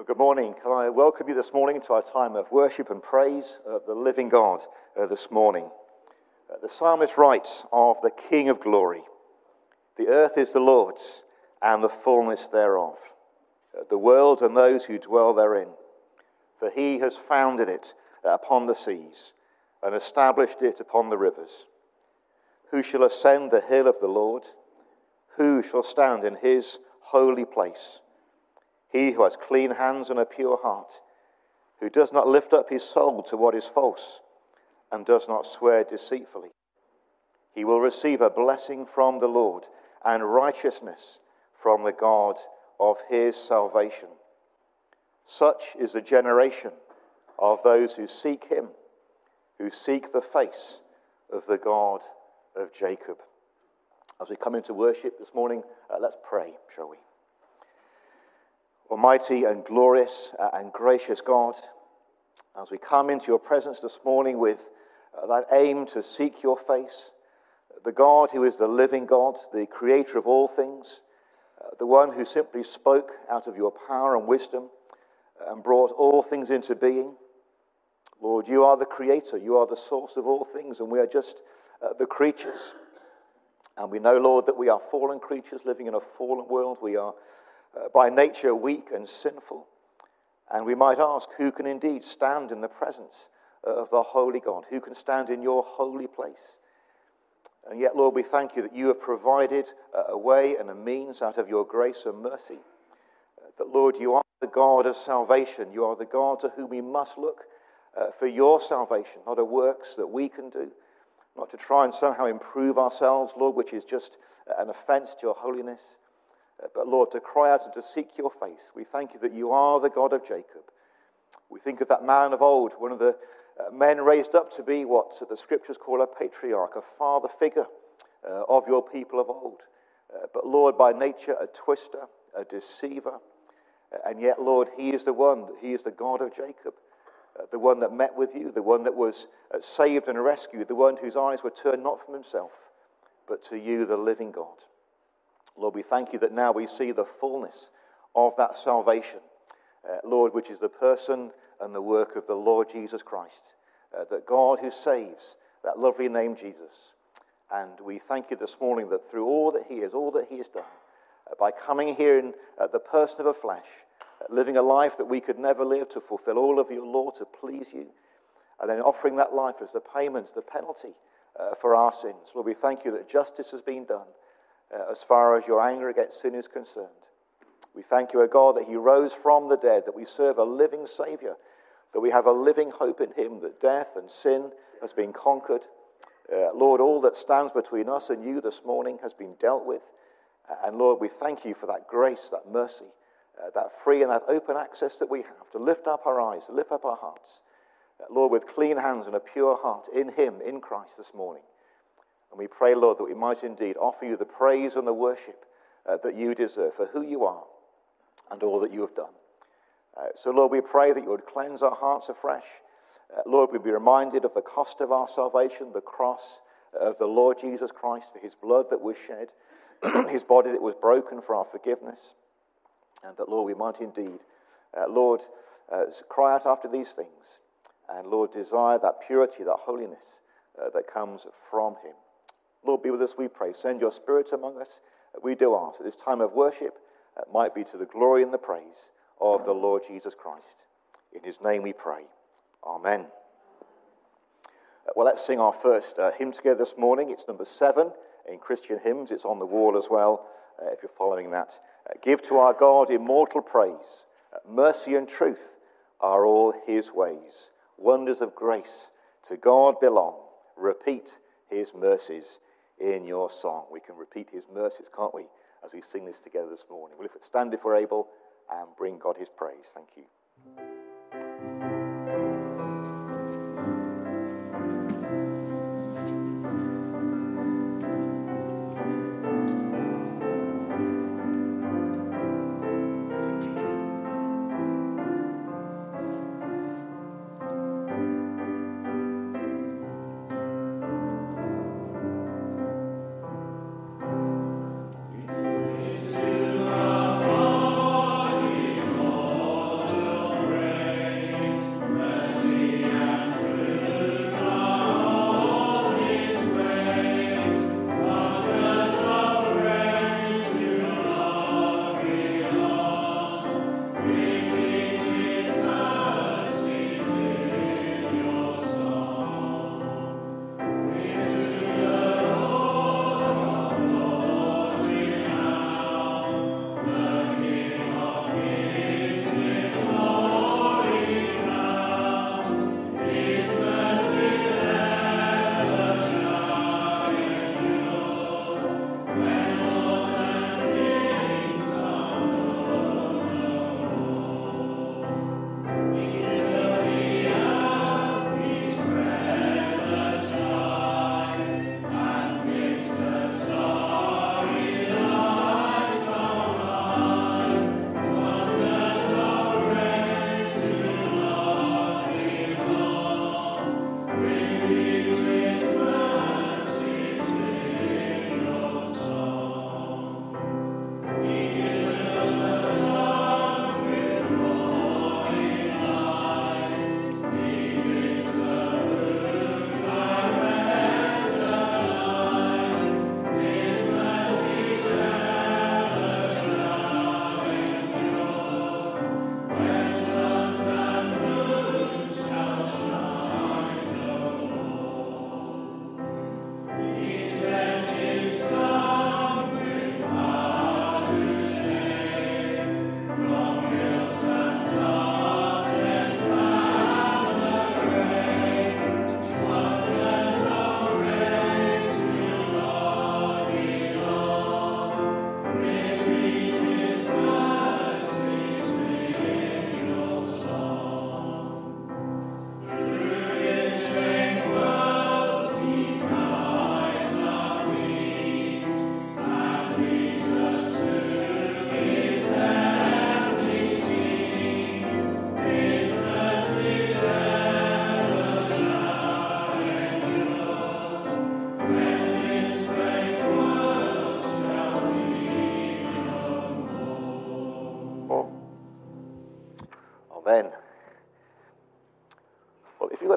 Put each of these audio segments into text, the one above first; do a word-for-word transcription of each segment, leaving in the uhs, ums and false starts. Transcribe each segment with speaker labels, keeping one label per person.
Speaker 1: Well, good morning. Can I welcome you this morning to our time of worship and praise of the living God uh, this morning. Uh, the psalmist writes of the King of glory, "The earth is the Lord's and the fullness thereof, uh, the world and those who dwell therein. For he has founded it upon the seas and established it upon the rivers. Who shall ascend the hill of the Lord? Who shall stand in his holy place? He who has clean hands and a pure heart, who does not lift up his soul to what is false, and does not swear deceitfully. He will receive a blessing from the Lord, and righteousness from the God of his salvation. Such is the generation of those who seek him, who seek the face of the God of Jacob." As we come into worship this morning, uh, let's pray, shall we? Almighty and glorious uh, and gracious God, as we come into your presence this morning with uh, that aim to seek your face, the God who is the living God, the creator of all things, uh, the one who simply spoke out of your power and wisdom and brought all things into being. Lord, you are the creator, you are the source of all things, and we are just uh, the creatures. And we know, Lord, that we are fallen creatures living in a fallen world. We are Uh, by nature weak and sinful, and we might ask, who can indeed stand in the presence of the holy God? Who can stand in your holy place? And yet, Lord, we thank you that you have provided a way and a means out of your grace and mercy, uh, that, Lord, you are the God of salvation. You are the God to whom we must look uh, for your salvation, not a works that we can do, not to try and somehow improve ourselves, Lord, which is just an offense to your holiness. But Lord, to cry out and to seek your face. We thank you that you are the God of Jacob. We think of that man of old, one of the uh, men raised up to be what the scriptures call a patriarch, a father figure uh, of your people of old. Uh, but Lord, by nature a twister, a deceiver. Uh, and yet, Lord, he is the one, he is the God of Jacob. Uh, the one that met with you, the one that was uh, saved and rescued, the one whose eyes were turned not from himself, but to you, the living God. Lord, we thank you that now we see the fullness of that salvation, uh, Lord, which is the person and the work of the Lord Jesus Christ, uh, that God who saves, that lovely name Jesus. And we thank you this morning that through all that he is, all that he has done, uh, by coming here in uh, the person of a flesh, uh, living a life that we could never live, to fulfill all of your law, to please you, and then offering that life as the payment, the penalty uh, for our sins. Lord, we thank you that justice has been done. Uh, as far as your anger against sin is concerned. We thank you, O God, that he rose from the dead, that we serve a living Savior, that we have a living hope in him, that death and sin has been conquered. Uh, Lord, all that stands between us and you this morning has been dealt with. Uh, and Lord, we thank you for that grace, that mercy, uh, that free and that open access that we have to lift up our eyes, to lift up our hearts. Uh, Lord, with clean hands and a pure heart in him, in Christ this morning. And we pray, Lord, that we might indeed offer you the praise and the worship uh, that you deserve for who you are and all that you have done. Uh, so, Lord, we pray that you would cleanse our hearts afresh. Uh, Lord, we'd be reminded of the cost of our salvation, the cross of the Lord Jesus Christ, for his blood that was shed, his body that was broken for our forgiveness. And that, Lord, we might indeed, uh, Lord, uh, cry out after these things. And, Lord, desire that purity, that holiness uh, that comes from him. Lord, be with us, we pray. Send your Spirit among us. We do ask that this time of worship uh, might be to the glory and the praise of the Lord Jesus Christ. In his name we pray. Amen. Uh, well, let's sing our first uh, hymn together this morning. It's number seven in Christian Hymns. It's on the wall as well, uh, if you're following that. Uh, Give to our God immortal praise. Uh, mercy and truth are all his ways. Wonders of grace to God belong. Repeat his mercies in your song. We can repeat his mercies, can't we, as we sing this together this morning. We'll stand if we're able and bring God his praise. Thank you.
Speaker 2: To our God, immortal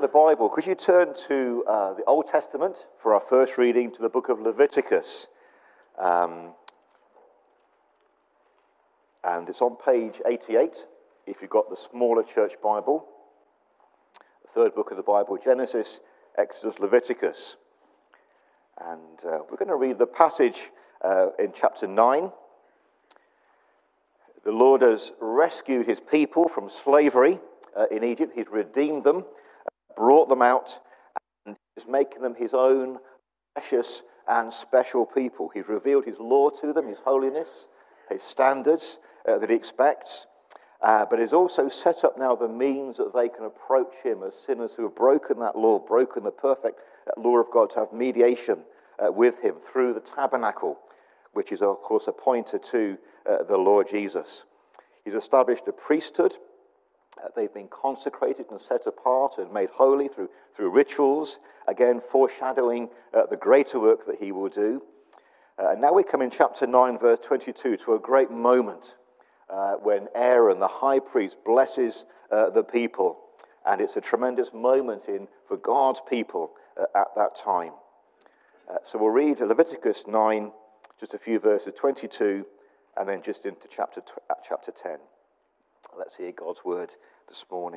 Speaker 1: got a Bible, could you turn to uh, the Old Testament for our first reading, to the book of Leviticus? Um, and it's on page eighty-eight, if you've got the smaller church Bible. The third book of the Bible, Genesis, Exodus, Leviticus. And uh, we're going to read the passage uh, in chapter nine. The Lord has rescued his people from slavery uh, in Egypt. He's redeemed them, brought them out, and is making them his own precious and special people. He's revealed his law to them, his holiness, his standards uh, that he expects, uh, but he's also set up now the means that they can approach him as sinners who have broken that law, broken the perfect law of God, to have mediation uh, with him through the tabernacle, which is, of course, a pointer to uh, the Lord Jesus. He's established a priesthood. Uh, they've been consecrated and set apart and made holy through, through rituals, again foreshadowing uh, the greater work that he will do. Uh, and now we come in chapter nine, verse twenty-two, to a great moment uh, when Aaron, the high priest, blesses uh, the people. And it's a tremendous moment in for God's people uh, at that time. Uh, so we'll read Leviticus nine, just a few verses, twenty-two, and then just into chapter uh, chapter ten. Let's hear God's word this morning.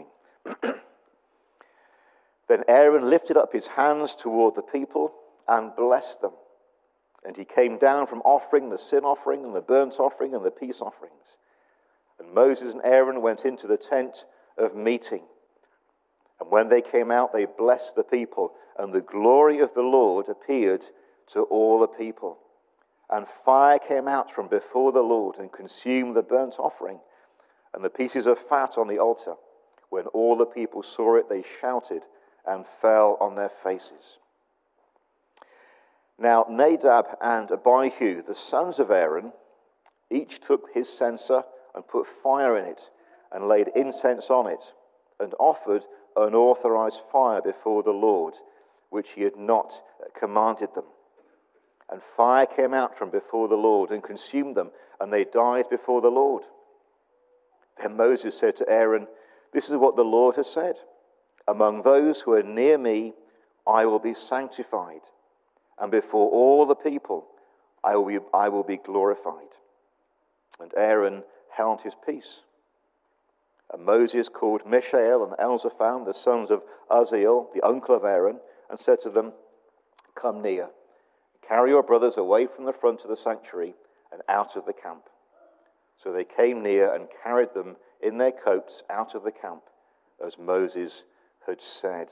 Speaker 1: Then Aaron lifted up his hands toward the people and blessed them. And he came down from offering the sin offering and the burnt offering and the peace offerings. And Moses and Aaron went into the tent of meeting. And when they came out, they blessed the people, and the glory of the Lord appeared to all the people. And fire came out from before the Lord and consumed the burnt offering and the pieces of fat on the altar. When all the people saw it, they shouted and fell on their faces. Now Nadab and Abihu, the sons of Aaron, each took his censer and put fire in it and laid incense on it and offered unauthorized fire before the Lord, which he had not commanded them. And fire came out from before the Lord and consumed them, and they died before the Lord. Then Moses said to Aaron, "This is what the Lord has said. Among those who are near me, I will be sanctified, and before all the people, I will be, I will be glorified." And Aaron held his peace. And Moses called Mishael and Elzaphan, the sons of Uzziel, the uncle of Aaron, and said to them, "Come near. Carry your brothers away from the front of the sanctuary and out of the camp." So they came near and carried them in their coats out of the camp, as Moses had said.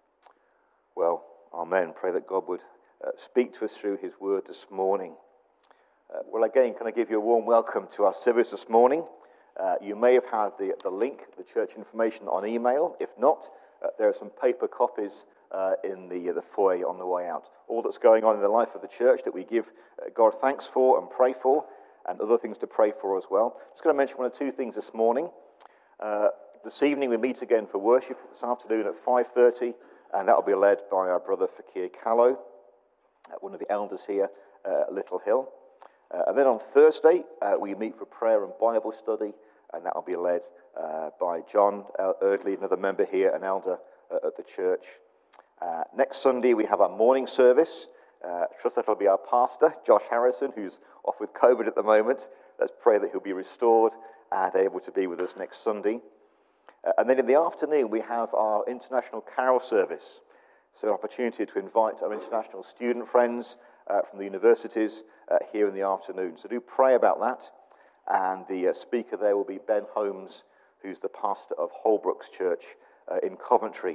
Speaker 1: Well, amen. Pray that God would uh, speak to us through his word this morning. Uh, well, again, can I give you a warm welcome to our service this morning? Uh, you may have had the, the link, the church information on email. If not, uh, there are some paper copies uh, in the, uh, the foyer on the way out. All that's going on in the life of the church that we give uh, God thanks for and pray for, and other things to pray for as well. Just going to mention one or two things this morning. Uh, this evening we meet again for worship this afternoon at five thirty, and that will be led by our brother Fakir Callow, uh, one of the elders here uh, at Little Hill. Uh, and then on Thursday, uh, we meet for prayer and Bible study, and that will be led uh, by John Erdley, another member here, an elder uh, at the church. Uh, next Sunday, we have our morning service. Uh, trust that will be our pastor, Josh Harrison, who's off with COVID at the moment. Let's pray that he'll be restored and able to be with us next Sunday. Uh, and then in the afternoon, we have our international carol service. So an opportunity to invite our international student friends uh, from the universities uh, here in the afternoon. So do pray about that. And the uh, speaker there will be Ben Holmes, who's the pastor of Holbrooks Church uh, in Coventry.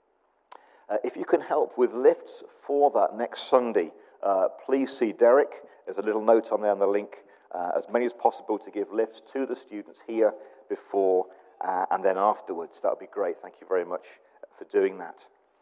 Speaker 1: Uh, if you can help with lifts for that next Sunday, uh, please see Derek. There's a little note on there on the link. Uh, as many as possible to give lifts to the students here before uh, and then afterwards. That would be great. Thank you very much for doing that.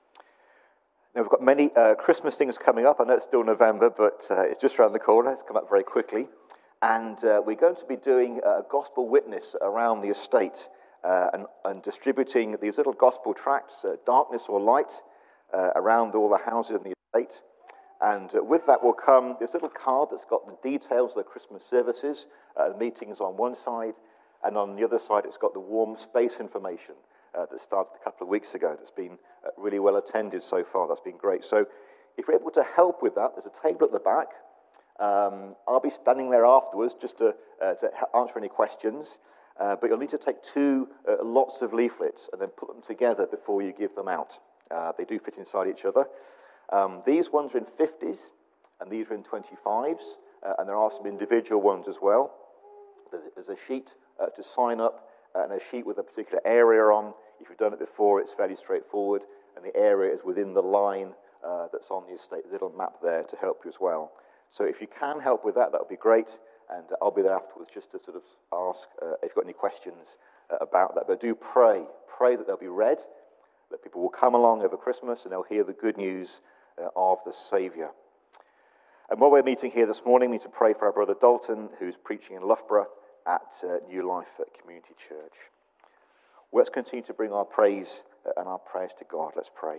Speaker 1: Now, we've got many uh, Christmas things coming up. I know it's still November, but uh, it's just around the corner. It's come up very quickly. And uh, we're going to be doing a gospel witness around the estate uh, and, and distributing these little gospel tracts, uh, darkness or light, uh, around all the houses in the estate. And uh, with that will come this little card that's got the details of the Christmas services, uh, meetings on one side, and on the other side it's got the warm space information uh, that started a couple of weeks ago. That's been uh, really well attended so far. That's been great. So if you're able to help with that, there's a table at the back. Um, I'll be standing there afterwards just to, uh, to answer any questions. Uh, but you'll need to take two uh, lots of leaflets and then put them together before you give them out. Uh, they do fit inside each other. Um, these ones are in fifties, and these are in twenty-fives, uh, and there are some individual ones as well. There's, there's a sheet uh, to sign up, uh, and a sheet with a particular area on. If you've done it before, it's fairly straightforward, and the area is within the line uh, that's on the estate. There's a little map there to help you as well. So if you can help with that, that would be great. And I'll be there afterwards just to sort of ask uh, if you've got any questions uh, about that. But do pray. Pray that they'll be read, that people will come along over Christmas and they'll hear the good news uh, of the Saviour. And while we're meeting here this morning, we need to pray for our brother Dalton, who's preaching in Loughborough at uh, New Life Community Church. Well, let's continue to bring our praise uh, and our prayers to God. Let's pray.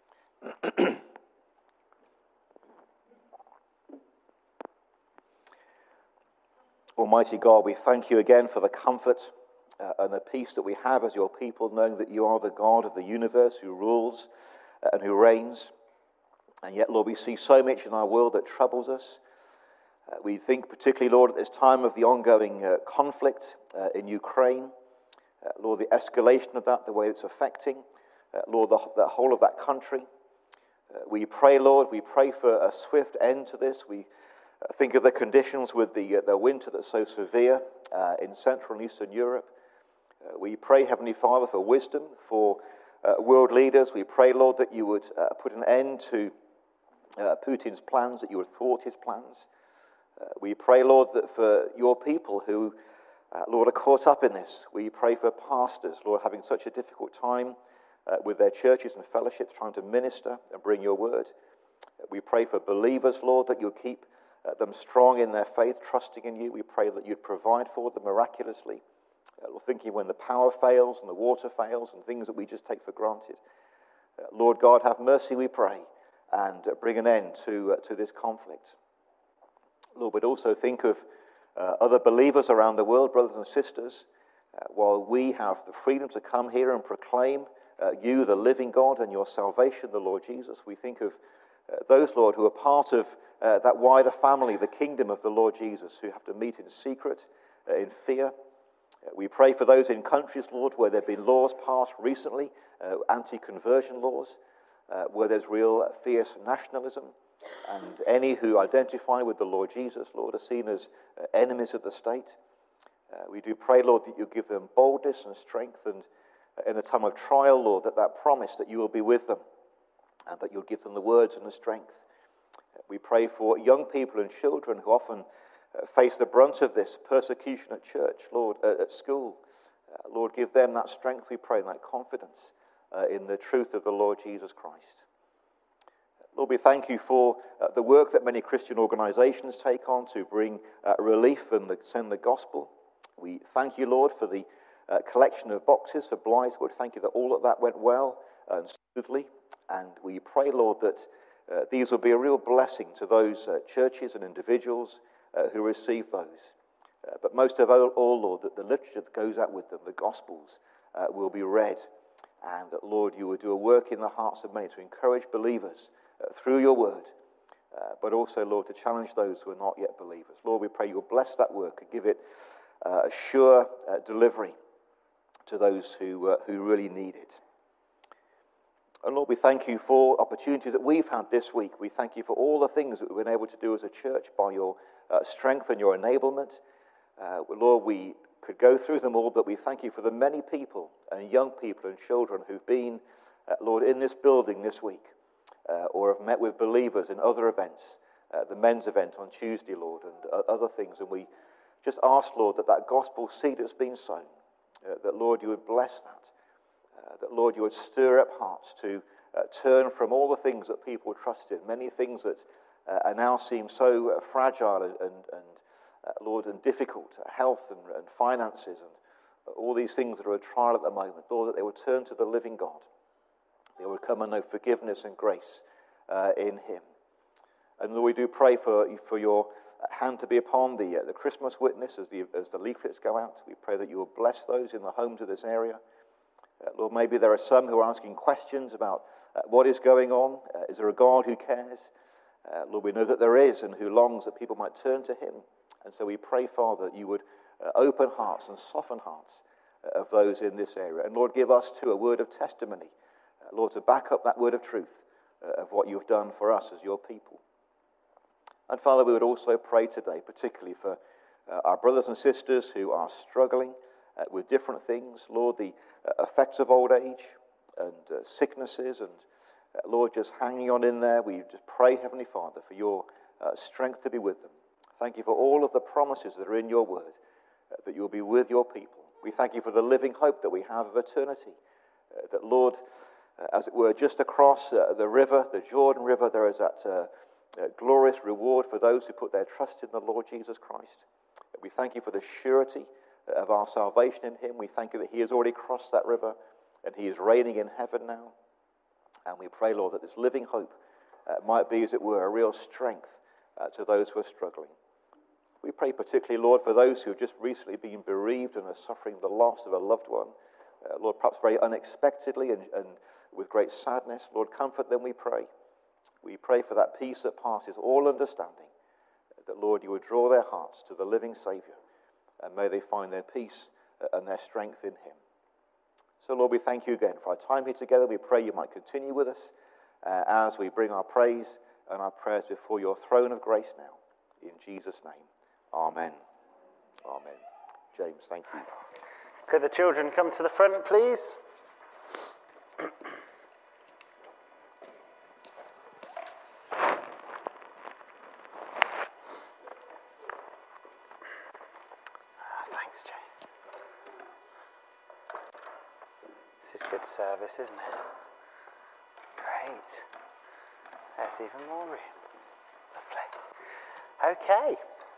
Speaker 1: Almighty God, we thank you again for the comfort uh, and the peace that we have as your people, knowing that you are the God of the universe who rules uh, and who reigns. And yet, Lord, we see so much in our world that troubles us. Uh, we think particularly, Lord, at this time of the ongoing uh, conflict uh, in Ukraine. Uh, Lord, the escalation of that, the way it's affecting, uh, Lord, the, the whole of that country. Uh, we pray, Lord, we pray for a swift end to this. We uh, think of the conditions with the, uh, the winter that's so severe uh, in Central and Eastern Europe. Uh, we pray, Heavenly Father, for wisdom for uh, world leaders. We pray, Lord, that you would uh, put an end to uh, Putin's plans, that you would thwart his plans. Uh, we pray, Lord, that for your people who, uh, Lord, are caught up in this. We pray for pastors, Lord, having such a difficult time uh, with their churches and fellowships, trying to minister and bring your word. Uh, we pray for believers, Lord, that you'll keep uh, them strong in their faith, trusting in you. We pray that you'd provide for them miraculously. Uh, Lord, thinking when the power fails and the water fails and things that we just take for granted. Uh, Lord God, have mercy, we pray, and uh, bring an end to, uh, to this conflict. Lord, we'd also think of uh, other believers around the world, brothers and sisters, uh, while we have the freedom to come here and proclaim uh, you, the living God, and your salvation, the Lord Jesus. We think of uh, those, Lord, who are part of uh, that wider family, the kingdom of the Lord Jesus, who have to meet in secret, uh, in fear. Uh, we pray for those in countries, Lord, where there have been laws passed recently, uh, anti-conversion laws, uh, where there's real fierce nationalism. And any who identify with the Lord Jesus, Lord, are seen as uh, enemies of the state. Uh, we do pray, Lord, that you give them boldness and strength, and uh, in the time of trial, Lord, that that promise that you will be with them, and that you'll give them the words and the strength. Uh, we pray for young people and children who often uh, face the brunt of this persecution at church, Lord, uh, at school. Uh, Lord, give them that strength, we pray, and that confidence uh, in the truth of the Lord Jesus Christ. Lord, we thank you for uh, the work that many Christian organizations take on to bring uh, relief and the, send the gospel. We thank you, Lord, for the uh, collection of boxes for Blythe. Lord, thank you that all of that went well and smoothly. And we pray, Lord, that uh, these will be a real blessing to those uh, churches and individuals uh, who receive those. Uh, but most of all, all, Lord, that the literature that goes out with them, the gospels, uh, will be read. And that, Lord, you will do a work in the hearts of many to encourage believers Uh, through your word, uh, but also, Lord, to challenge those who are not yet believers. Lord, we pray you'll bless that work and give it uh, a sure uh, delivery to those who uh, who really need it. And Lord, we thank you for opportunities that we've had this week. We thank you for all the things that we've been able to do as a church by your uh, strength and your enablement. Uh, Lord, we could go through them all, but we thank you for the many people and young people and children who've been, uh, Lord, in this building this week. Uh, or have met with believers in other events, uh, the men's event on Tuesday, Lord, and uh, other things. And we just ask, Lord, that that gospel seed has been sown, uh, that, Lord, you would bless that, uh, that, Lord, you would stir up hearts to uh, turn from all the things that people trust in, many things that uh, now seem so uh, fragile and, and, and uh, Lord, and difficult, uh, health and, and finances and uh, all these things that are a trial at the moment, Lord, that they would turn to the living God. They will come and know forgiveness and grace uh, in him. And Lord, we do pray for, for your hand to be upon the, uh, the Christmas witness as the, as the leaflets go out. We pray that you will bless those in the homes of this area. Uh, Lord, maybe there are some who are asking questions about uh, what is going on. Uh, is there a God who cares? Uh, Lord, we know that there is, and who longs that people might turn to him. And so we pray, Father, that you would uh, open hearts and soften hearts uh, of those in this area. And Lord, give us too a word of testimony, uh, Lord, to back up that word of truth uh, of what you've done for us as your people. And Father, we would also pray today, particularly for uh, our brothers and sisters who are struggling uh, with different things. Lord, the uh, effects of old age and uh, sicknesses and, uh, Lord, just hanging on in there. We just pray, Heavenly Father, for your uh, strength to be with them. Thank you for all of the promises that are in your word, uh, that you'll be with your people. We thank you for the living hope that we have of eternity. Uh, that, Lord, uh, as it were, just across uh, the river, the Jordan River, there is that uh, uh, glorious reward for those who put their trust in the Lord Jesus Christ. Uh, we thank you for the surety of our salvation in him. We thank you that he has already crossed that river and he is reigning in heaven now. And we pray, Lord, that this living hope uh, might be, as it were, a real strength uh, to those who are struggling. We pray particularly, Lord, for those who have just recently been bereaved and are suffering the loss of a loved one. Uh, Lord, perhaps very unexpectedly and, and with great sadness. Lord, comfort them, we pray. We pray for that peace that passes all understanding, uh, that, Lord, you would draw their hearts to the living Saviour, and may they find their peace uh, and their strength in him. So, Lord, we thank you again for our time here together. We pray you might continue with us uh, as we bring our praise and our prayers before your throne of grace now. In Jesus' name. Amen. Amen. James, thank you.
Speaker 2: Could the children come to the front, please? Thanks, Jay. This is good service, isn't it? Great. There's even more room. Lovely. Okay.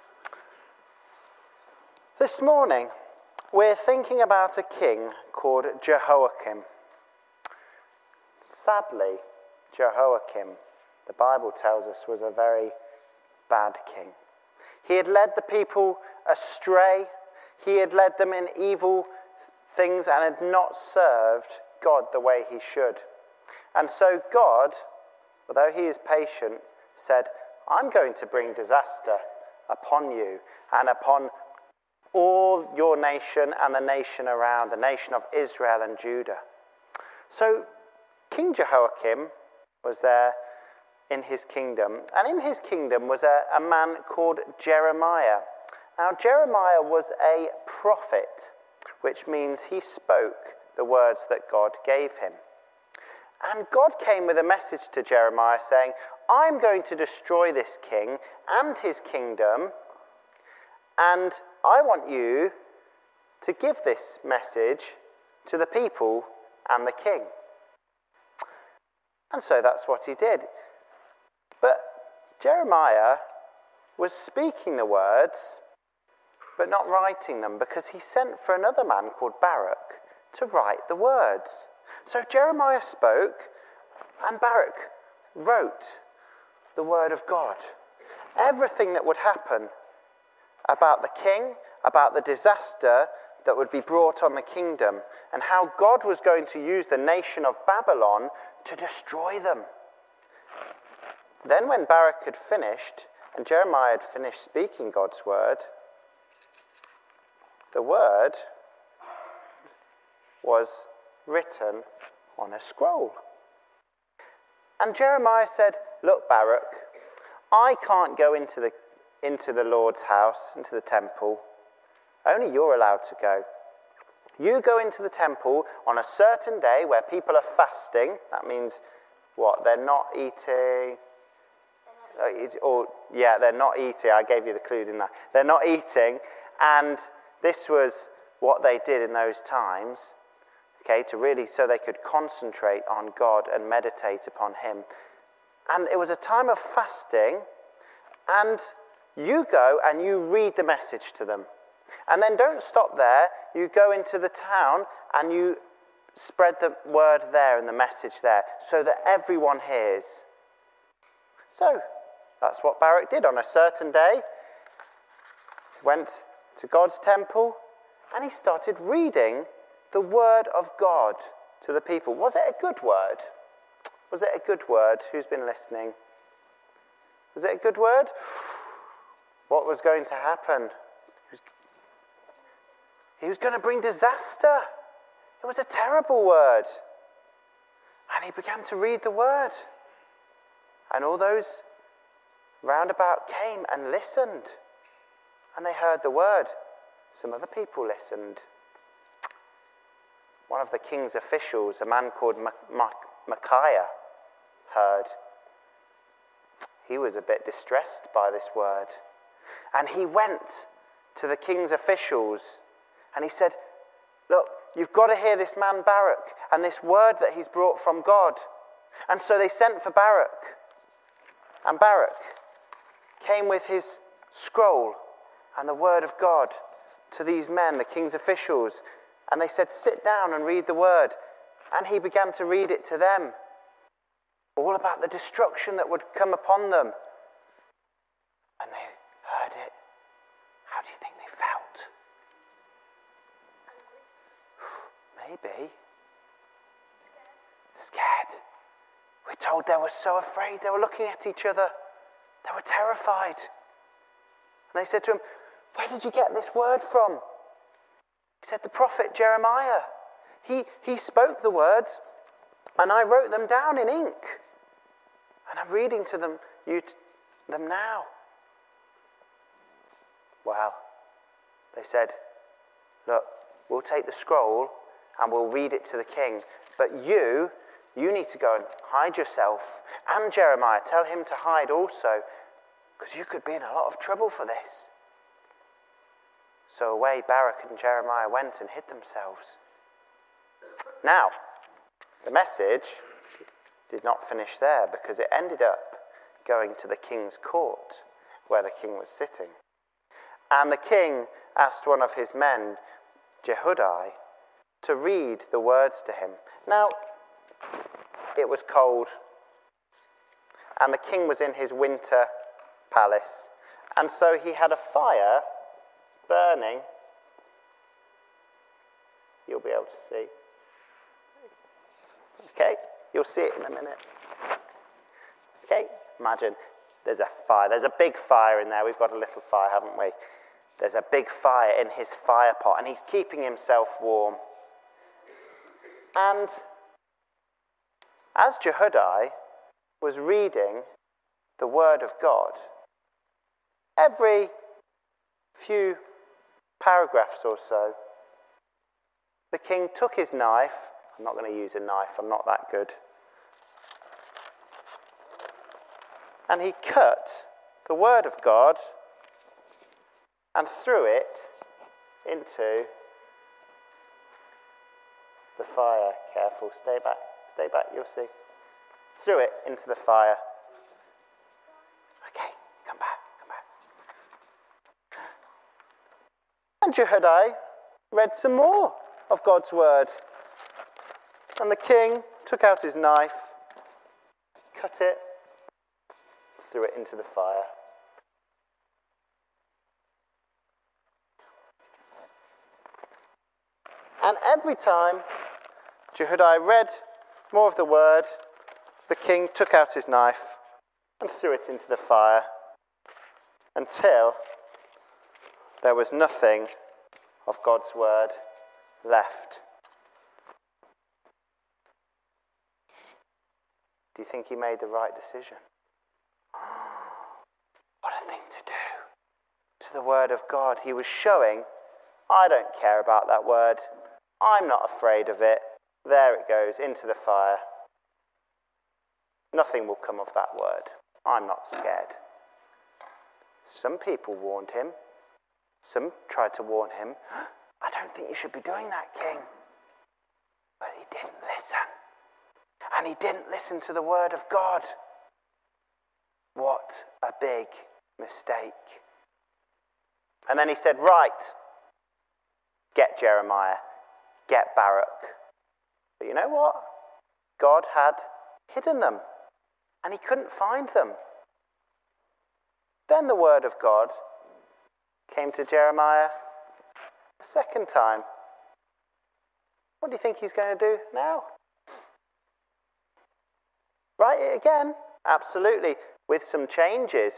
Speaker 2: This morning, we're thinking about a king called Jehoiakim. Sadly, Jehoiakim, the Bible tells us, was a very bad king. He had led the people astray. He had led them in evil things and had not served God the way he should. And so God, although he is patient, said, I'm going to bring disaster upon you and upon all your nation and the nation around, the nation of Israel and Judah. So King Jehoiakim was there in his kingdom, and in his kingdom was a, a man called Jeremiah. Now Jeremiah was a prophet, which means he spoke the words that God gave him. And God came with a message to Jeremiah saying, I'm going to destroy this king and his kingdom, and I want you to give this message to the people and the king. And so that's what he did. But Jeremiah was speaking the words, but not writing them, because he sent for another man called Baruch to write the words. So Jeremiah spoke, and Baruch wrote the word of God. Everything that would happen about the king, about the disaster that would be brought on the kingdom, and how God was going to use the nation of Babylon to destroy them. Then when Baruch had finished, and Jeremiah had finished speaking God's word, the word was written on a scroll. And Jeremiah said, look, Baruch, I can't go into the into the Lord's house, into the temple. Only you're allowed to go. You go into the temple on a certain day where people are fasting. That means what? They're not eating. Or yeah, they're not eating. I gave you the clue, didn't I? They're not eating, and this was what they did in those times. Okay, to really so they could concentrate on God and meditate upon him. And it was a time of fasting, and you go and you read the message to them. And then don't stop there. You go into the town and you spread the word there and the message there so that everyone hears. So that's what Baruch did on a certain day. Went to God's temple and he started reading the word of God to the people. Was it a good word? Was it a good word? Who's been listening? Was it a good word? What was going to happen? He was, he was going to bring disaster. It was a terrible word. And he began to read the word. And all those round about came and listened. And they heard the word. Some other people listened. One of the king's officials, a man called Micaiah, heard. He was a bit distressed by this word. And he went to the king's officials and he said, look, you've got to hear this man Baruch and this word that he's brought from God. And so they sent for Baruch. And Baruch came with his scroll and the word of God to these men, the king's officials. And they said, sit down and read the word. And he began to read it to them. All about the destruction that would come upon them. And they heard it. How do you think they felt? Maybe. Scared. We're told they were so afraid. They were looking at each other. They were terrified. And they said to him, where did you get this word from? He said, the prophet Jeremiah. He, he spoke the words and I wrote them down in ink. And I'm reading to them, you t- them now. Well, they said, look, we'll take the scroll and we'll read it to the king. But you, you need to go and hide yourself. And Jeremiah, tell him to hide also, because you could be in a lot of trouble for this. So away Baruch and Jeremiah went and hid themselves. Now, the message did not finish there, because it ended up going to the king's court, where the king was sitting. And the king asked one of his men, Jehudi, to read the words to him. Now, it was cold, and the king was in his winter palace, and so he had a fire burning. You'll be able to see. Okay, you'll see it in a minute. Okay, imagine there's a fire. There's a big fire in there. We've got a little fire, haven't we? There's a big fire in his fire pot, and he's keeping himself warm. And as Jehudi was reading the word of God, every few paragraphs or so, the king took his knife. I'm not going to use a knife, I'm not that good. And he cut the word of God and threw it into the fire. Careful, stay back, stay back, you'll see. Threw it into the fire. Okay, come back, come back. And Jehudi read some more of God's word. And the king took out his knife, cut it, threw it into the fire. And every time Jehudi read more of the word, the king took out his knife and threw it into the fire until there was nothing of God's word left. Do you think he made the right decision? What a thing to do to the word of God. He was showing, I don't care about that word. I'm not afraid of it. There it goes, into the fire. Nothing will come of that word. I'm not scared. Some people warned him. Some tried to warn him. I don't think you should be doing that, king. But he didn't listen. And he didn't listen to the word of God. What a big mistake. And then he said, right, get Jeremiah, get Baruch. But you know what? God had hidden them, and he couldn't find them. Then the word of God came to Jeremiah a second time. What do you think he's going to do now? Write it again? Absolutely, with some changes.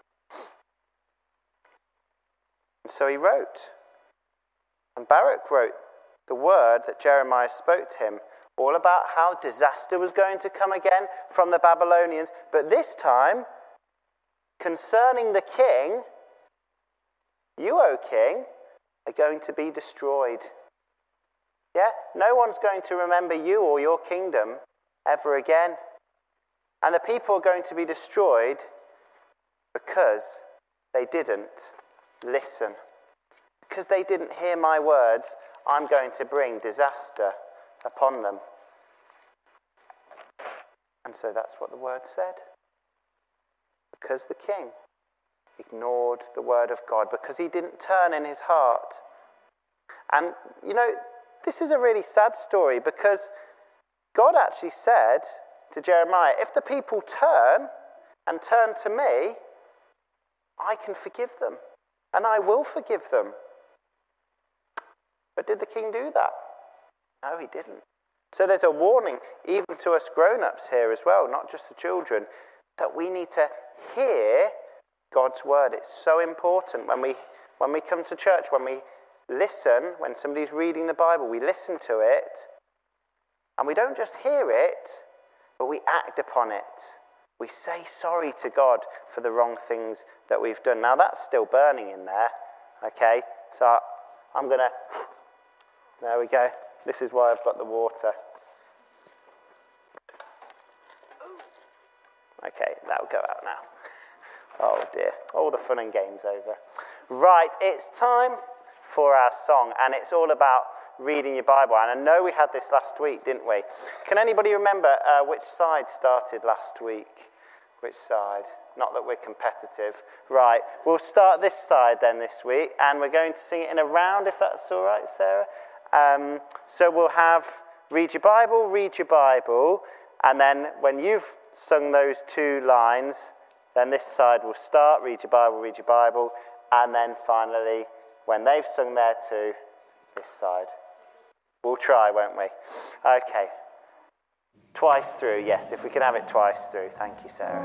Speaker 2: And so he wrote. And Baruch wrote the word that Jeremiah spoke to him, all about how disaster was going to come again from the Babylonians, but this time, concerning the king, you, O king, are going to be destroyed. Yeah? No one's going to remember you or your kingdom ever again. And the people are going to be destroyed because they didn't listen. Because they didn't hear my words, I'm going to bring disaster upon them. And so that's what the word said. Because the king ignored the word of God, because he didn't turn in his heart. And, you know, this is a really sad story, because God actually said to Jeremiah, if the people turn and turn to me, I can forgive them, and I will forgive them. But did the king do that? No, he didn't. So there's a warning, even to us grown-ups here as well, not just the children, that we need to hear God's word. It's so important when we when we come to church, when we listen, when somebody's reading the Bible, we listen to it, and we don't just hear it, but we act upon it. We say sorry to God for the wrong things that we've done. Now that's still burning in there, okay? So I'm going to, there we go. This is why I've got the water. Okay, that'll go out now. Oh dear, all the fun and games over. Right, it's time for our song, and it's all about reading your Bible. And I know we had this last week, didn't we? Can anybody remember uh, which side started last week? Which side? Not that we're competitive. Right, we'll start this side then this week, and we're going to sing it in a round, if that's all right, Sarah. Um, so we'll have read your Bible, read your Bible, and then when you've sung those two lines, then this side will start, read your Bible, read your Bible, and then finally, when they've sung their two, this side. We'll try, won't we? Okay. Twice through, yes, if we can have it twice through. Thank you, Sarah.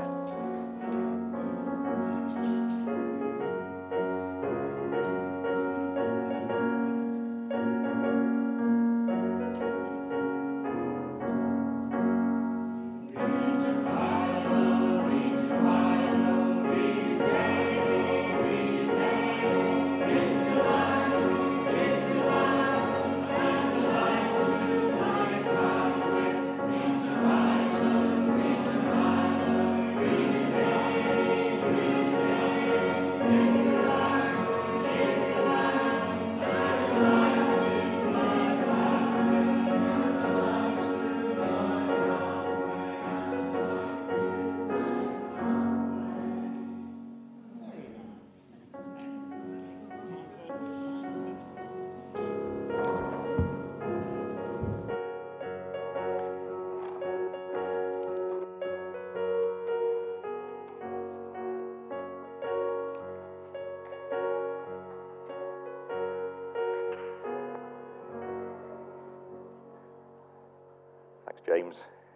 Speaker 1: Thanks, James.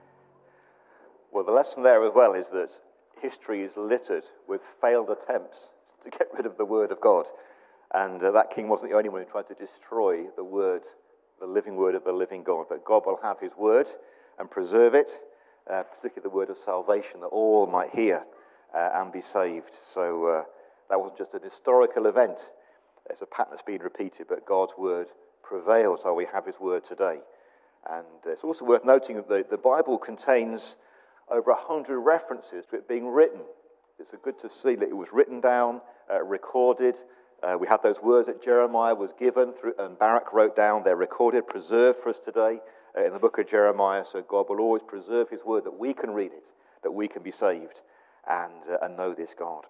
Speaker 1: Well, the lesson there as well is that history is littered with failed attempts to get rid of the word of God. And uh, that king wasn't the only one who tried to destroy the word, the living word of the living God. But God will have his word and preserve it, uh, particularly the word of salvation, that all might hear uh, and be saved. So uh, that wasn't just an historical event. It's a pattern that's been repeated, but God's word prevails. So we have his word today. And it's also worth noting that the, the Bible contains over a hundred references to it being written. It's good to see that it was written down, uh, recorded. Uh, we have those words that Jeremiah was given through, and Baruch wrote down. They're recorded, preserved for us today uh, in the book of Jeremiah. So God will always preserve his word that we can read it, that we can be saved and, uh, and know this God.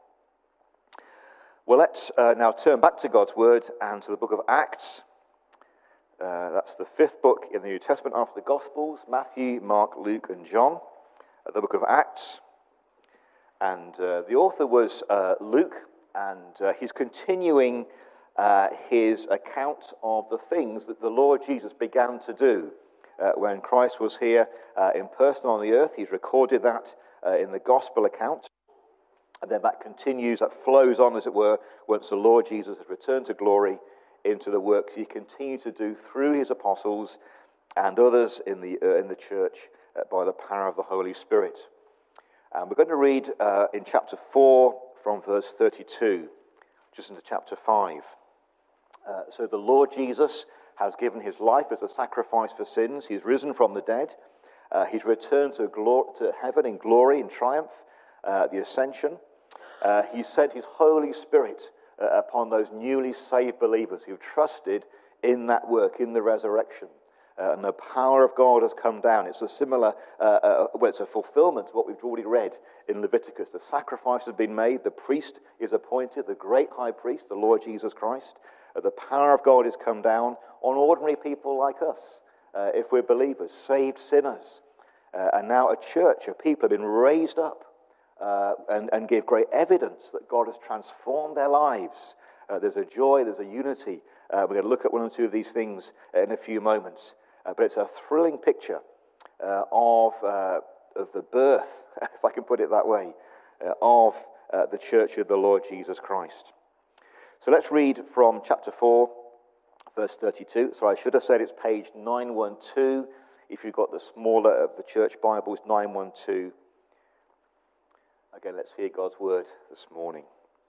Speaker 1: Well, let's uh, now turn back to God's word and to the book of Acts. Uh, that's the fifth book in the New Testament after the Gospels, Matthew, Mark, Luke, and John, uh, the book of Acts. And uh, the author was uh, Luke, and uh, he's continuing uh, his account of the things that the Lord Jesus began to do uh, when Christ was here uh, in person on the earth. He's recorded that uh, in the gospel account. And then that continues, that flows on, as it were, once the Lord Jesus has returned to glory into the works he continued to do through his apostles and others in the uh, in the church uh, by the power of the Holy Spirit. And we're going to read uh, in chapter four from verse thirty-two, just into chapter five. Uh, so the Lord Jesus has given his life as a sacrifice for sins. He's risen from the dead. Uh, he's returned to, glor- to heaven in glory, in triumph, uh, the ascension. Uh, he sent his Holy Spirit uh, upon those newly saved believers who trusted in that work, in the resurrection. Uh, and the power of God has come down. It's a similar, uh, uh, well, it's a fulfillment of what we've already read in Leviticus. The sacrifice has been made. The priest is appointed, the great high priest, the Lord Jesus Christ. Uh, the power of God has come down on ordinary people like us, uh, if we're believers, saved sinners. Uh, and now a church, a people have been raised up uh, and, and give great evidence that God has transformed their lives. Uh, there's a joy, there's a unity. Uh, we're going to look at one or two of these things in a few moments. Uh, but it's a thrilling picture uh, of, uh, of the birth, if I can put it that way, uh, of uh, the church of the Lord Jesus Christ. So let's read from chapter four, verse thirty-two. So I should have said it's page nine twelve. If you've got the smaller of the church Bibles, nine twelve. Again, let's hear God's word this morning.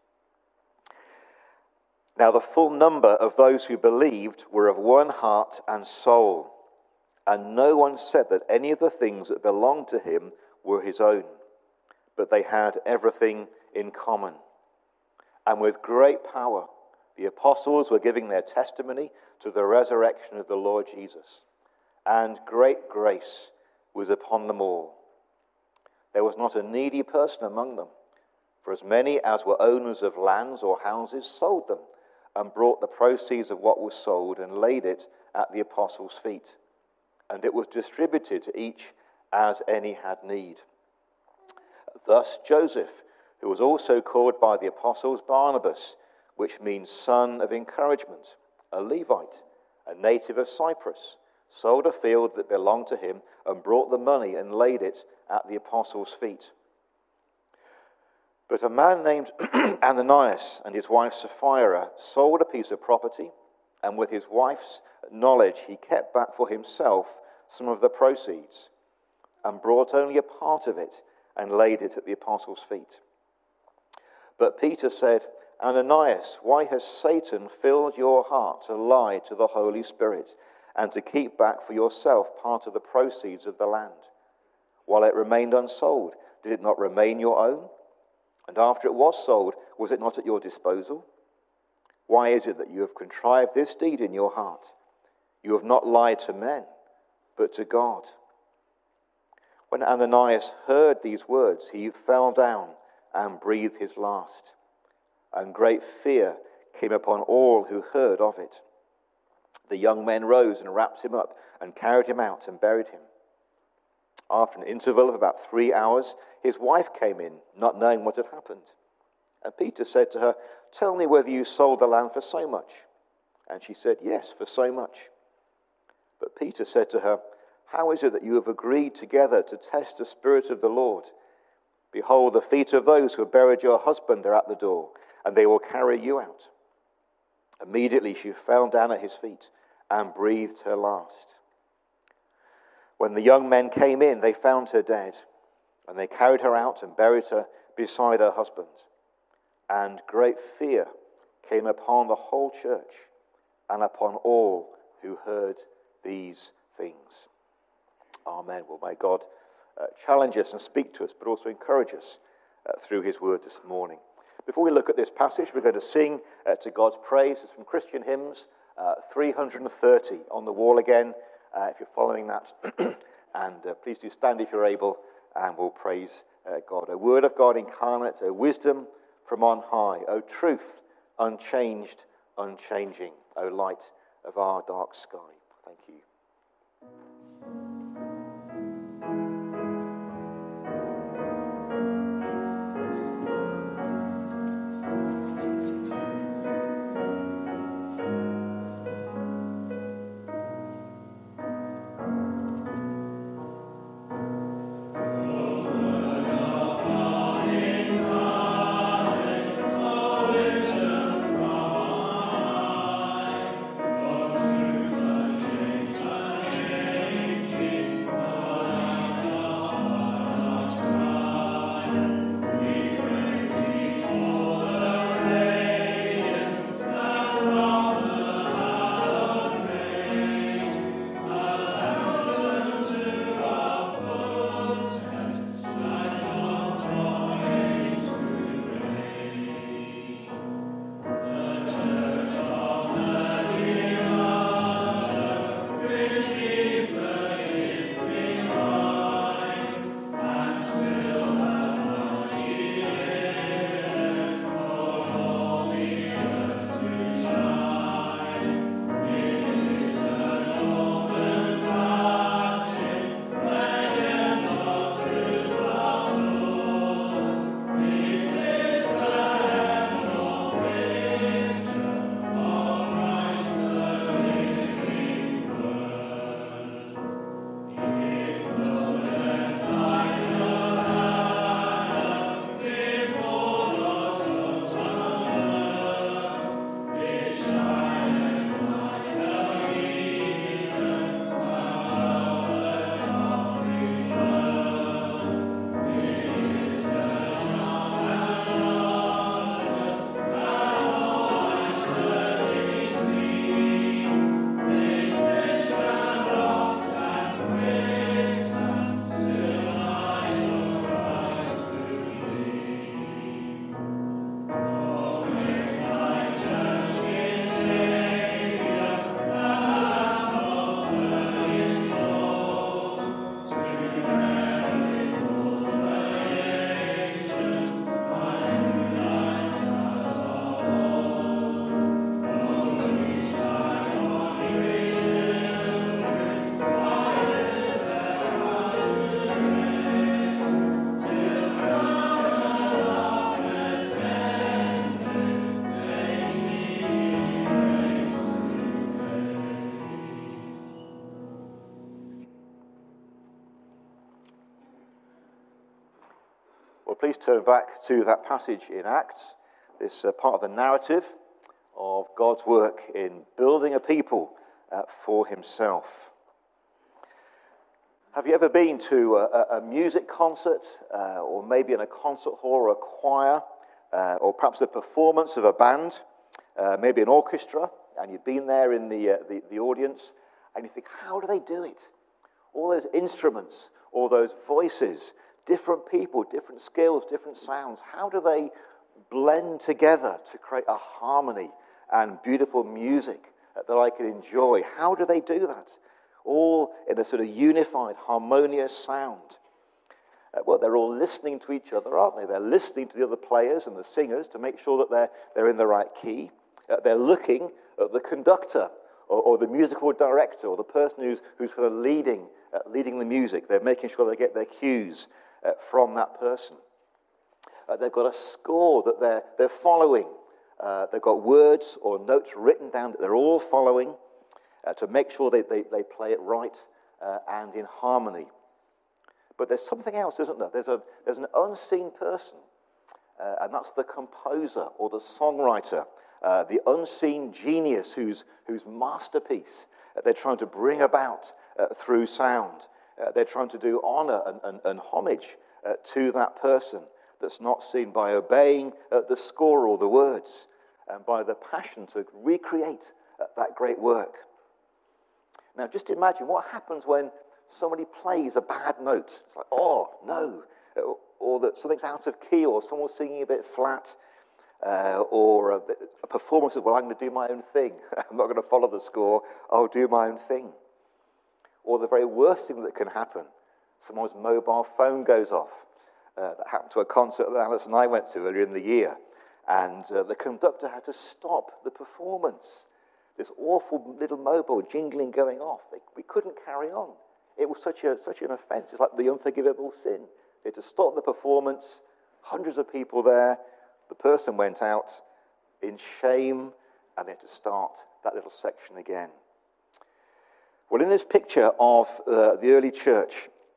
Speaker 1: Now the full number of those who believed were of one heart and soul, and no one said that any of the things that belonged to him were his own, but they had everything in common. And with great power, the apostles were giving their testimony to the resurrection of the Lord Jesus, and great grace was upon them all. There was not a needy person among them, for as many as were owners of lands or houses sold them, and brought the proceeds of what was sold and laid it at the apostles' feet. And it was distributed to each as any had need. Thus Joseph, who was also called by the apostles Barnabas, which means son of encouragement, a Levite, a native of Cyprus, sold a field that belonged to him and brought the money and laid it at the apostles' feet. But a man named Ananias and his wife Sapphira sold a piece of property, and with his wife's knowledge he kept back for himself some of the proceeds, and brought only a part of it and laid it at the apostles' feet. But Peter said, Ananias, why has Satan filled your heart to lie to the Holy Spirit and to keep back for yourself part of the proceeds of the land? While it remained unsold, did it not remain your own? And after it was sold, was it not at your disposal? Why is it that you have contrived this deed in your heart? You have not lied to men, but to God. When Ananias heard these words, he fell down and breathed his last. And great fear came upon all who heard of it. The young men rose and wrapped him up and carried him out and buried him. After an interval of about three hours, his wife came in, not knowing what had happened. And Peter said to her, Tell me whether you sold the land for so much. And she said, Yes, for so much. But Peter said to her, How is it that you have agreed together to test the Spirit of the Lord? Behold, the feet of those who have buried your husband are at the door, and they will carry you out. Immediately she fell down at his feet and breathed her last. When the young men came in, they found her dead, and they carried her out and buried her beside her husband. And great fear came upon the whole church and upon all who heard these things. Amen. Well, may God uh, challenge us and speak to us, but also encourage us uh, through his word this morning. Before we look at this passage, we're going to sing uh, to God's praise. It's from Christian Hymns, uh, three hundred thirty on the wall again, uh, if you're following that. and uh, please do stand if you're able, and we'll praise uh, God. A word of God incarnate, a wisdom from on high, O truth, unchanged, unchanging, O light of our dark sky. Thank you. please turn back to that passage in Acts, this uh, part of the narrative of God's work in building a people uh, for himself. Have you ever been to a, a music concert, uh, or maybe in a concert hall or a choir, uh, or perhaps a performance of a band, uh, maybe an orchestra, and you've been there in the, uh, the, the audience, and you think, how do they do it? All those instruments, all those voices, different people, different skills, different sounds, how do they blend together to create a harmony and beautiful music that I can enjoy? How do they do that? All in a sort of unified, harmonious sound. Uh, well, they're all listening to each other, aren't they? They're listening to the other players and the singers to make sure that they're, they're in the right key. Uh, they're looking at the conductor or, or the musical director or the person who's, who's kind of leading, uh, leading the music. They're making sure they get their cues uh, from that person. Uh, they've got a score that they're, they're following. Uh, they've got words or notes written down that they're all following uh, to make sure they, they, they play it right uh, and in harmony. But there's something else, isn't there? There's, a, there's an unseen person, uh, and that's the composer or the songwriter, uh, the unseen genius whose, whose masterpiece uh, they're trying to bring about uh, through sound. Uh, they're trying to do honor and, and, and homage uh, to that person that's not seen, by obeying uh, the score or the words and by the passion to recreate uh, that great work. Now, just imagine what happens when somebody plays a bad note. It's like, oh, no. Or, or that something's out of key, or someone's singing a bit flat, uh, or a, a performance of, well, I'm going to do my own thing. I'm not going to follow the score. I'll do my own thing. Or the very worst thing that can happen, someone's mobile phone goes off. Uh, that happened to a concert that Alice and I went to earlier in the year. And uh, the conductor had to stop the performance. This awful little mobile jingling going off. They, we couldn't carry on. It was such a such an offense. It's like the unforgivable sin. They had to stop the performance. Hundreds of people there. The person went out in shame, and they had to start that little section again. Well, in this picture of uh, the early church,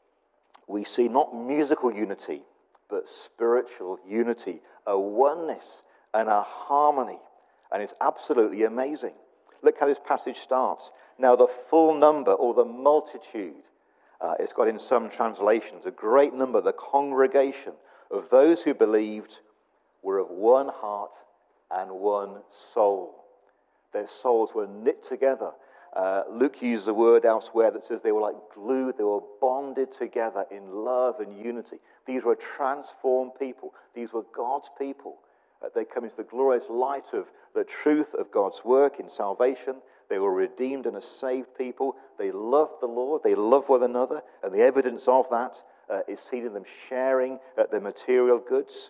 Speaker 1: we see not musical unity, but spiritual unity, a oneness and a harmony. And it's absolutely amazing. Look how this passage starts. Now the full number, or the multitude, uh, it's got in some translations, a great number, the congregation of those who believed were of one heart and one soul. Their souls were knit together. Uh, Luke uses the word elsewhere that says they were like glued, they were bonded together in love and unity. These were transformed people. These were God's people. Uh, they come into the glorious light of the truth of God's work in salvation. They were redeemed and a saved people. They loved the Lord. They loved one another. And the evidence of that uh, is seen in them sharing uh, their material goods.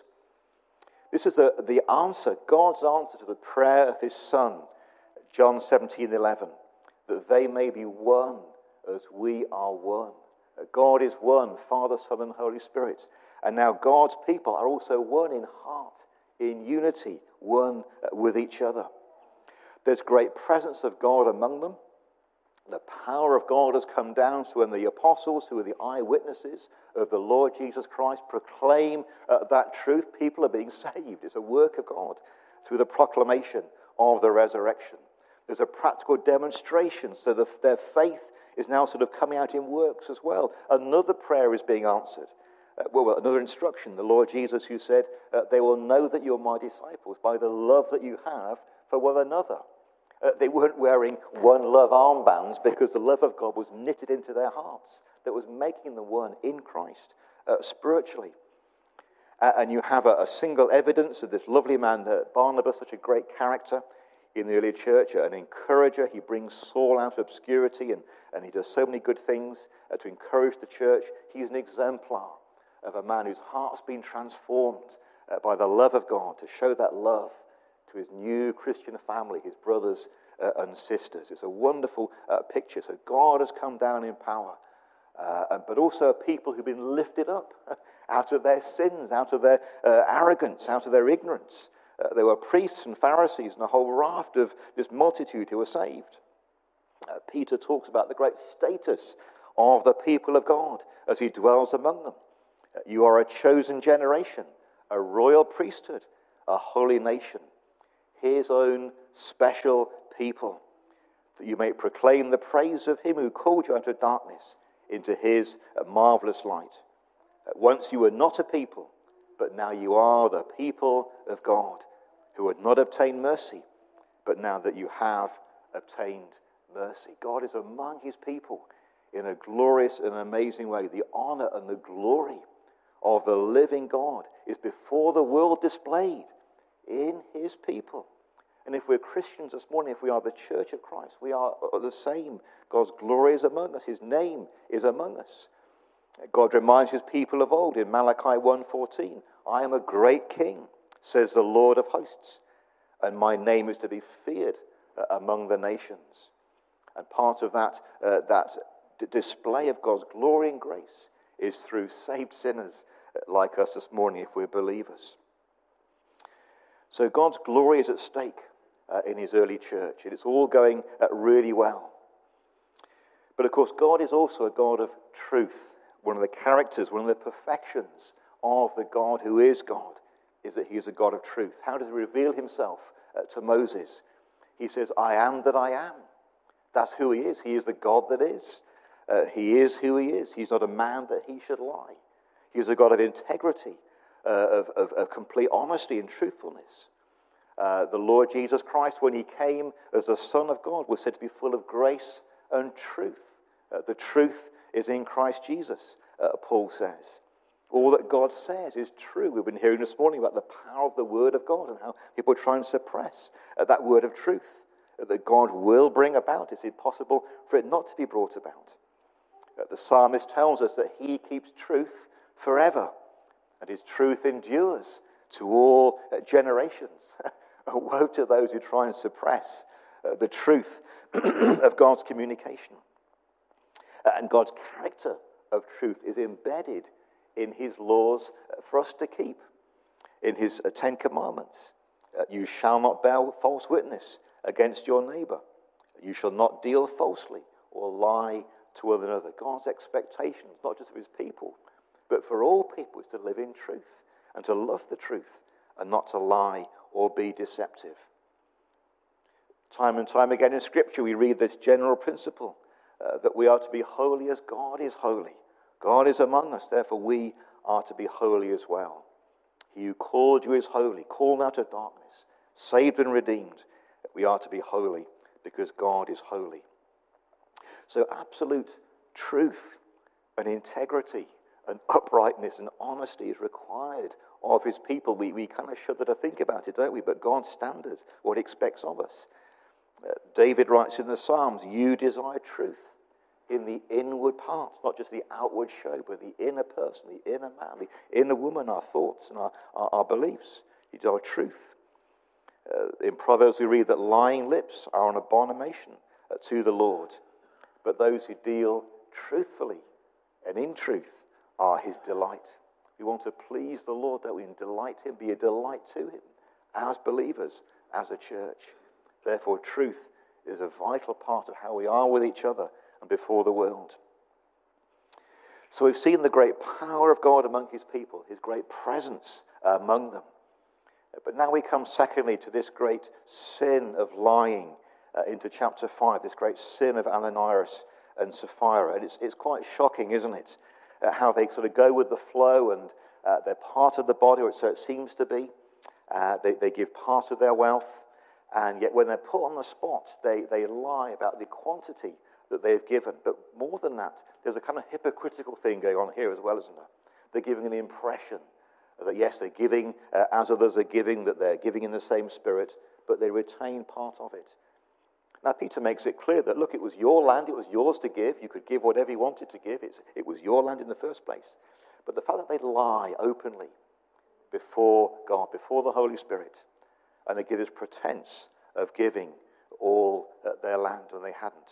Speaker 1: This is the, the answer, God's answer to the prayer of his Son, John seventeen eleven. That they may be one as we are one. God is one, Father, Son, and Holy Spirit. And now God's people are also one in heart, in unity, one with each other. There's great presence of God among them. The power of God has come down, so when the apostles, who are the eyewitnesses of the Lord Jesus Christ, proclaim uh, that truth, people are being saved. It's a work of God through the proclamation of the resurrection. There's a practical demonstration, so the, their faith is now sort of coming out in works as well. Another prayer is being answered. Uh, well, well, another instruction, the Lord Jesus who said, uh, they will know that you're my disciples by the love that you have for one another. Uh, they weren't wearing one love armbands because the love of God was knitted into their hearts. That was making them one in Christ uh, spiritually. Uh, and you have a, a single evidence of this lovely man, uh, Barnabas, such a great character in the early church, an encourager. He brings Saul out of obscurity, and, and he does so many good things uh, to encourage the church. He's an exemplar of a man whose heart's been transformed uh, by the love of God, to show that love to his new Christian family, his brothers uh, and sisters. It's a wonderful uh, picture. So God has come down in power, uh, but also a people who've been lifted up out of their sins, out of their uh, arrogance, out of their ignorance. Uh, there were priests and Pharisees and a whole raft of this multitude who were saved. Uh, Peter talks about the great status of the people of God as he dwells among them. You are a chosen generation, a royal priesthood, a holy nation, his own special people, that you may proclaim the praise of him who called you out of darkness into his marvelous light. Once you were not a people, but now you are the people of God, who had not obtained mercy, but now that you have obtained mercy. God is among his people in a glorious and amazing way. The honor and the glory of the living God is before the world displayed in his people. And if we're Christians this morning, if we are the church of Christ, we are the same. God's glory is among us. His name is among us. God reminds his people of old in Malachi one fourteen, I am a great king, says the Lord of hosts, and my name is to be feared among the nations. And part of that, uh, that d- display of God's glory and grace is through saved sinners like us this morning, if we're believers. So God's glory is at stake uh, in his early church, and it's all going uh, really well. But of course, God is also a God of truth. One of the characters, one of the perfections of the God who is God is that he is a God of truth. How does he reveal himself uh, to Moses? He says, I am that I am. That's who he is. He is the God that is. Uh, he is who he is. He's not a man that he should lie. He is a God of integrity, uh, of, of, of complete honesty and truthfulness. Uh, the Lord Jesus Christ, when he came as the Son of God, was said to be full of grace and truth. Uh, the truth is in Christ Jesus, uh, Paul says. All that God says is true. We've been hearing this morning about the power of the word of God and how people try and suppress uh, that word of truth uh, that God will bring about. It's impossible for it not to be brought about. Uh, the psalmist tells us that he keeps truth forever, and his truth endures to all uh, generations. Woe to those who try and suppress uh, the truth of God's communication. Uh, and God's character of truth is embedded in his laws uh, for us to keep, in his uh, Ten Commandments. Uh, you shall not bear false witness against your neighbor. You shall not deal falsely or lie to one another. God's expectations, not just of his people, but for all people, is to live in truth and to love the truth and not to lie or be deceptive. Time and time again in Scripture we read this general principle uh, that we are to be holy as God is holy. God is among us, therefore we are to be holy as well. He who called you is holy, called out of darkness, saved and redeemed. We are to be holy because God is holy. So absolute truth and integrity and uprightness and honesty is required of his people. We, we kind of shudder to think about it, don't we? But God's standards, what he expects of us. Uh, David writes in the Psalms, you desire truth in the inward parts, not just the outward show, but the inner person, the inner man, the inner woman, our thoughts and our, our, our beliefs. You desire truth. Uh, in Proverbs we read that lying lips are an abomination uh, to the Lord, but those who deal truthfully and in truth are his delight. We want to please the Lord, that we can delight him, be a delight to him as believers, as a church. Therefore, truth is a vital part of how we are with each other and before the world. So we've seen the great power of God among his people, his great presence among them. But now we come secondly to this great sin of lying uh, into chapter five, this great sin of Ananias and Sapphira. And it's, it's quite shocking, isn't it? Uh, how they sort of go with the flow and uh, they're part of the body, or so it seems to be. Uh, they, they give part of their wealth, and yet when they're put on the spot, they, they lie about the quantity that they've given. But more than that, there's a kind of hypocritical thing going on here as well, isn't there? They're giving an impression that yes, they're giving uh, as others are giving, that they're giving in the same spirit, but they retain part of it. Now, Peter makes it clear that, look, it was your land, it was yours to give. You could give whatever you wanted to give. It's, it was your land in the first place. But the fact that they lie openly before God, before the Holy Spirit, and they give this pretense of giving all uh, their land when they hadn't.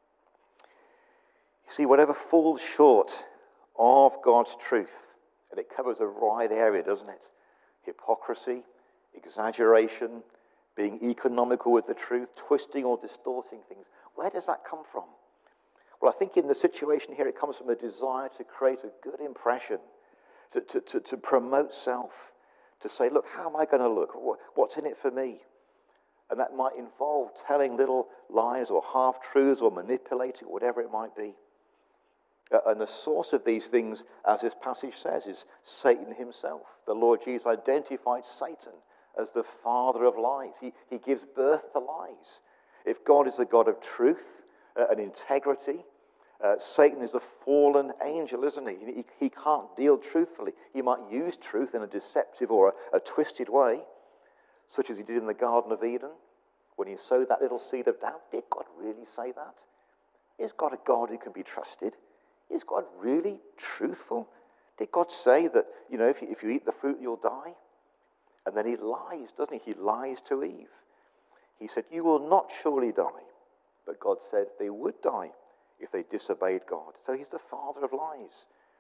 Speaker 1: You see, whatever falls short of God's truth, and it covers a wide area, doesn't it? Hypocrisy, exaggeration, being economical with the truth, twisting or distorting things. Where does that come from? Well, I think in the situation here, it comes from a desire to create a good impression, to, to, to, to promote self, to say, look, how am I going to look? What's in it for me? And that might involve telling little lies or half-truths or manipulating, or whatever it might be. Uh, and the source of these things, as this passage says, is Satan himself. The Lord Jesus identified Satan as the father of lies. He, he gives birth to lies. If God is the God of truth uh, and integrity, uh, Satan is a fallen angel, isn't he? he? He can't deal truthfully. He might use truth in a deceptive or a, a twisted way, such as he did in the Garden of Eden, when he sowed that little seed of doubt. Did God really say that? Is God a God who can be trusted? Is God really truthful? Did God say that, you know, if you, if you eat the fruit, you'll die? And then he lies, doesn't he? He lies to Eve. He said, you will not surely die. But God said they would die if they disobeyed God. So he's the father of lies.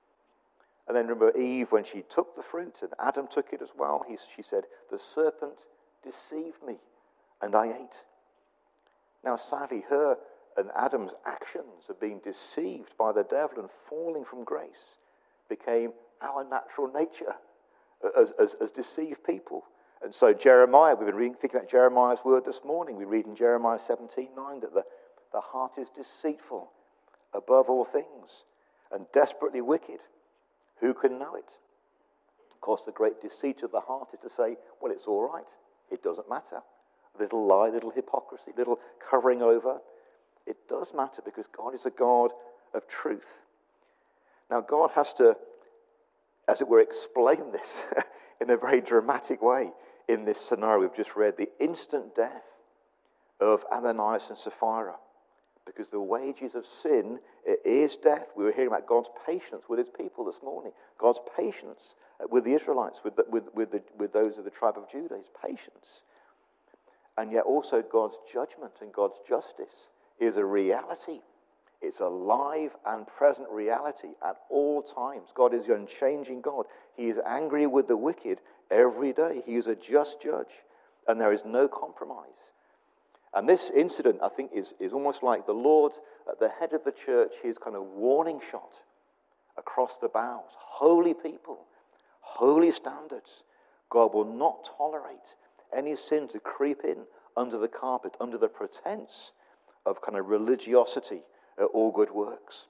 Speaker 1: And then remember Eve, when she took the fruit, and Adam took it as well, he, she said, the serpent deceived me, and I ate. Now, sadly, her and Adam's actions of being deceived by the devil and falling from grace became our natural nature as, as, as deceived people. And so Jeremiah, we've been reading, thinking about Jeremiah's word this morning. We read in Jeremiah seventeen nine that the, the heart is deceitful above all things and desperately wicked. Who can know it? Of course, the great deceit of the heart is to say, well, it's all right. It doesn't matter. A little lie, little hypocrisy, little covering over. It does matter because God is a God of truth. Now, God has to, as it were, explain this in a very dramatic way in this scenario we've just read, the instant death of Ananias and Sapphira. Because the wages of sin is death. We were hearing about God's patience with his people this morning. God's patience with the Israelites, with, the, with, with, the, with those of the tribe of Judah, his patience. And yet also God's judgment and God's justice is a reality. It's a live and present reality at all times. God is the unchanging God. He is angry with the wicked every day. He is a just judge, and there is no compromise. And this incident, I think, is, is almost like the Lord at the head of the church, his kind of warning shot across the bows. Holy people, holy standards. God will not tolerate any sin to creep in under the carpet, under the pretense of kind of religiosity or good works.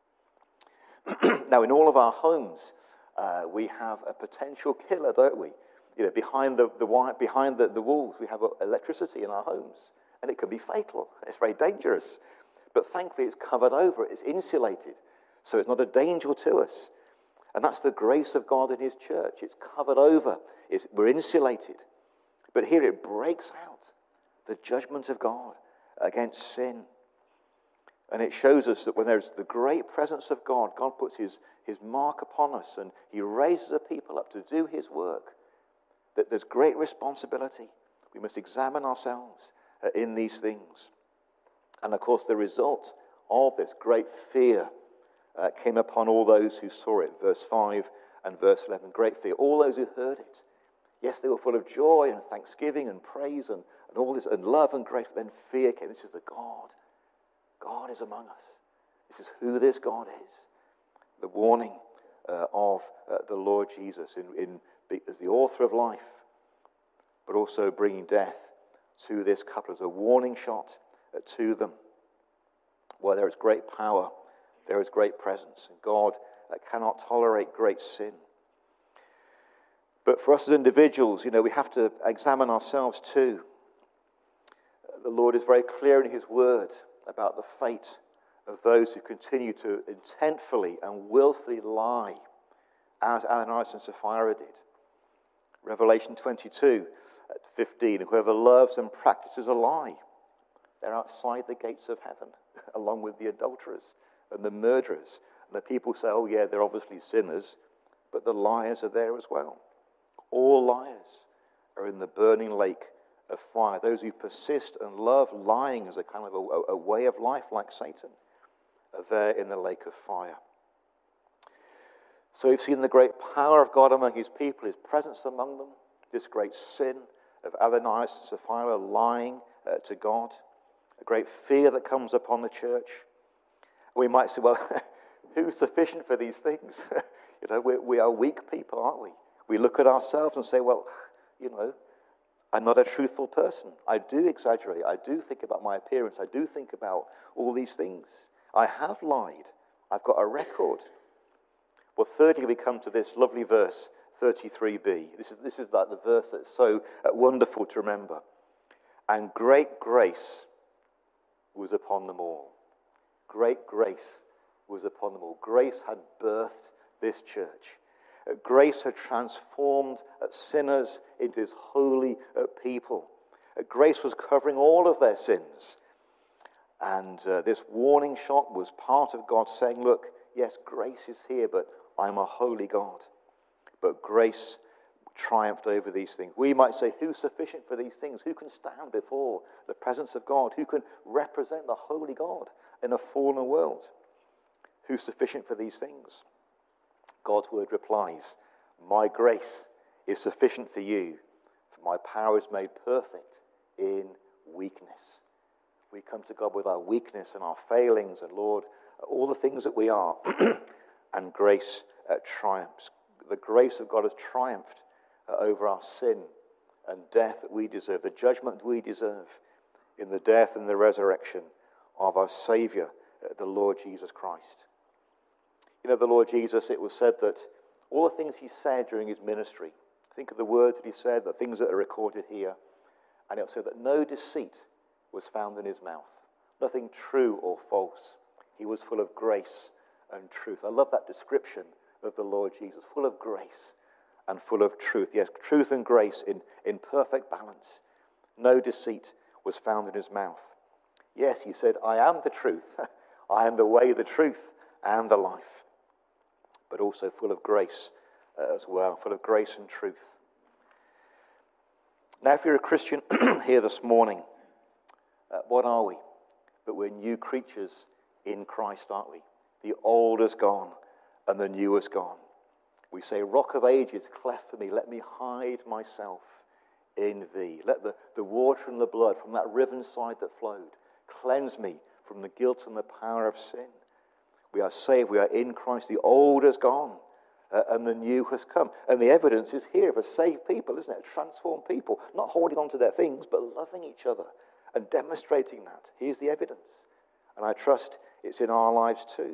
Speaker 1: Now, in all of our homes, uh, we have a potential killer, don't we? You know, behind the, the wire, behind the, the walls, we have electricity in our homes. And it can be fatal. It's very dangerous. But thankfully it's covered over. It's insulated. So it's not a danger to us. And that's the grace of God in his church. It's covered over. It's, we're insulated. But here it breaks out. The judgment of God against sin. And it shows us that when there's the great presence of God, God puts his, his mark upon us and he raises a people up to do his work. That there's great responsibility. We must examine ourselves in these things. And of course the result of this great fear uh, came upon all those who saw it. Verse five and verse eleven, great fear. All those who heard it. Yes, they were full of joy and thanksgiving and praise and, and all this, and love and grace. But then fear came. This is the God. God is among us. This is who this God is. The warning uh, of uh, the Lord Jesus in, in, as the author of life, but also bringing death to this couple as a warning shot to them. Where there is great power, there is great presence. And God uh, cannot tolerate great sin. But for us as individuals, you know, we have to examine ourselves too. The Lord is very clear in his word about the fate of those who continue to intentfully and willfully lie, as Ananias and Sapphira did. Revelation twenty-two at fifteen, whoever loves and practices a lie, they're outside the gates of heaven, along with the adulterers and the murderers. And the people say, oh yeah, they're obviously sinners, but the liars are there as well. All liars are in the burning lake of fire. Those who persist and love lying as a kind of a, a way of life like Satan are there in the lake of fire. So we've seen the great power of God among his people, his presence among them, this great sin of Ananias and Sapphira lying uh, to God, a great fear that comes upon the church. We might say, well, who's sufficient for these things? You know, we, we are weak people, aren't we? We look at ourselves and say, well, you know, I'm not a truthful person. I do exaggerate. I do think about my appearance. I do think about all these things. I have lied. I've got a record. Well, thirdly, we come to this lovely verse, thirty-three b. This is, this is like the verse that's so uh, wonderful to remember. And great grace was upon them all. Great grace was upon them all. Grace had birthed this church. Uh, grace had transformed uh, sinners into his holy uh, people. Uh, grace was covering all of their sins. And uh, this warning shot was part of God saying, look, yes, grace is here, but I'm a holy God. But grace triumphed over these things. We might say, who's sufficient for these things? Who can stand before the presence of God? Who can represent the holy God in a fallen world? Who's sufficient for these things? God's word replies, my grace is sufficient for you, for my power is made perfect in weakness. We come to God with our weakness and our failings, and Lord, all the things that we are, and grace uh, triumphs. The grace of God has triumphed uh, over our sin and death that we deserve, the judgment we deserve, in the death and the resurrection of our Saviour, uh, the Lord Jesus Christ. You know, the Lord Jesus, it was said that all the things he said during his ministry, think of the words that he said, the things that are recorded here, and it will say that no deceit was found in his mouth, nothing true or false. He was full of grace and truth. I love that description of the Lord Jesus, full of grace and full of truth. Yes, truth and grace in, in perfect balance. No deceit was found in his mouth. Yes, he said, I am the truth. I am the way, the truth, and the life. But also full of grace uh, as well, full of grace and truth. Now, if you're a Christian here this morning, uh, what are we? But we're new creatures in Christ, aren't we? The old is gone and the new is gone. We say, Rock of Ages, cleft for me, let me hide myself in thee. Let the, the water and the blood from that riven side that flowed cleanse me from the guilt and the power of sin. We are saved, we are in Christ. The old is gone uh, and the new has come. And the evidence is here of a saved people, isn't it? Transformed people, not holding on to their things, but loving each other and demonstrating that. Here's the evidence. And I trust it's in our lives too.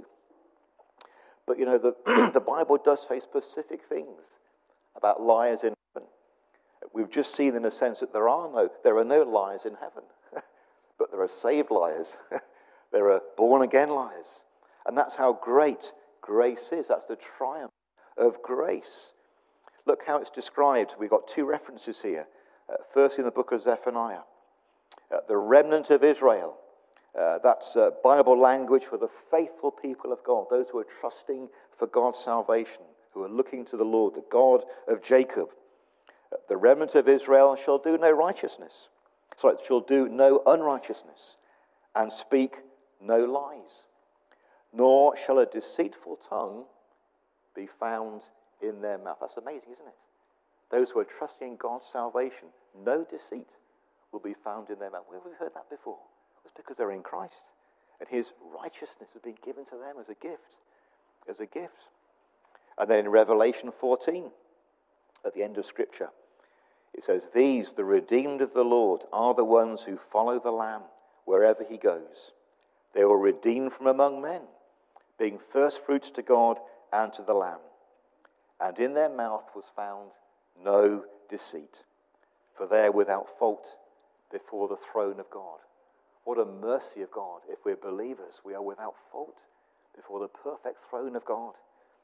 Speaker 1: But you know, the, the Bible does say specific things about liars in heaven. We've just seen in a sense that there are no, there are no liars in heaven. But there are saved liars. There are born-again liars. And that's how great grace is. That's the triumph of grace. Look how it's described. We've got two references here. Uh, first in the book of Zephaniah. Uh, the remnant of Israel. Uh, that's uh, Bible language for the faithful people of God. Those who are trusting for God's salvation. Who are looking to the Lord, the God of Jacob. Uh, the remnant of Israel shall do no righteousness. Sorry, shall do no unrighteousness. And speak no lies. Nor shall a deceitful tongue be found in their mouth. That's amazing, isn't it? Those who are trusting in God's salvation, no deceit will be found in their mouth. Where have we heard that before? It's because they're in Christ. And his righteousness has been given to them as a gift. As a gift. And then in Revelation fourteen, at the end of Scripture, it says, these, the redeemed of the Lord, are the ones who follow the Lamb wherever he goes. They were redeemed from among men, being first fruits to God and to the Lamb. And in their mouth was found no deceit, for they are without fault before the throne of God. What a mercy of God. If we're believers, we are without fault before the perfect throne of God.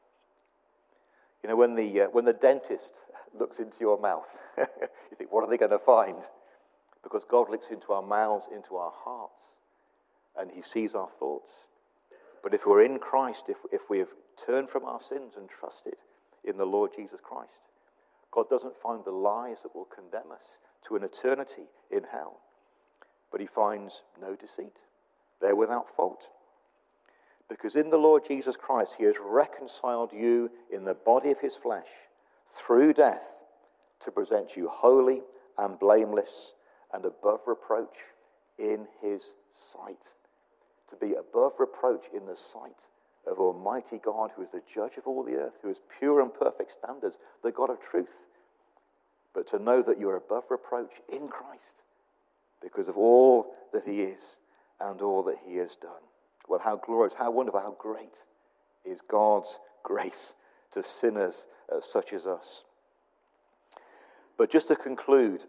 Speaker 1: You know, when the uh, when the dentist looks into your mouth, you think, what are they going to find? Because God looks into our mouths, into our hearts, and he sees our thoughts. But if we're in Christ, if, if we have turned from our sins and trusted in the Lord Jesus Christ, God doesn't find the lies that will condemn us to an eternity in hell. But he finds no deceit. They're without fault. Because in the Lord Jesus Christ, he has reconciled you in the body of his flesh through death to present you holy and blameless and above reproach in his sight. To be above reproach in the sight of Almighty God, who is the judge of all the earth, who has pure and perfect standards, the God of truth. But to know that you're above reproach in Christ because of all that he is and all that he has done. Well, how glorious, how wonderful, how great is God's grace to sinners uh, such as us. But just to conclude,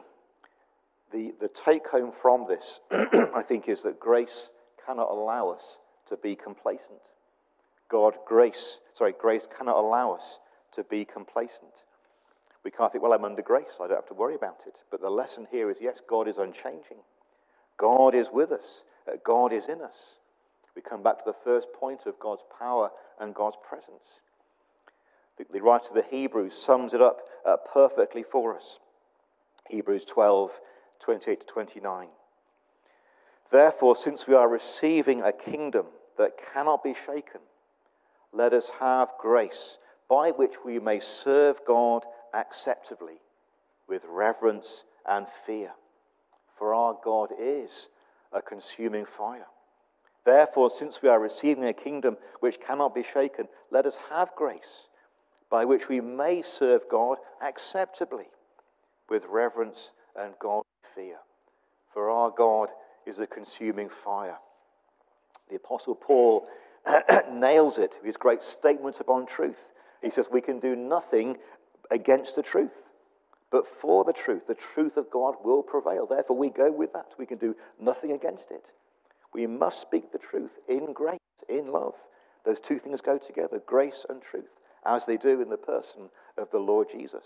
Speaker 1: the, the take-home from this, I think, is that grace cannot allow us to be complacent. God, grace, sorry, grace cannot allow us to be complacent. We can't think, well, I'm under grace, I don't have to worry about it. But the lesson here is, yes, God is unchanging. God is with us. Uh, God is in us. We come back to the first point of God's power and God's presence. The, the writer of the Hebrews sums it up uh, perfectly for us. Hebrews twelve, twenty-eight to twenty-nine. Therefore, since we are receiving a kingdom that cannot be shaken, let us have grace by which we may serve God acceptably with reverence and fear. For our God is a consuming fire. Therefore, since we are receiving a kingdom which cannot be shaken, let us have grace by which we may serve God acceptably with reverence and godly fear. For our God is a consuming fire. The Apostle Paul nails it with his great statement upon truth. He says we can do nothing against the truth, but for the truth. The truth of God will prevail. Therefore, we go with that. We can do nothing against it. We must speak the truth in grace, in love. Those two things go together, grace and truth, as they do in the person of the Lord Jesus.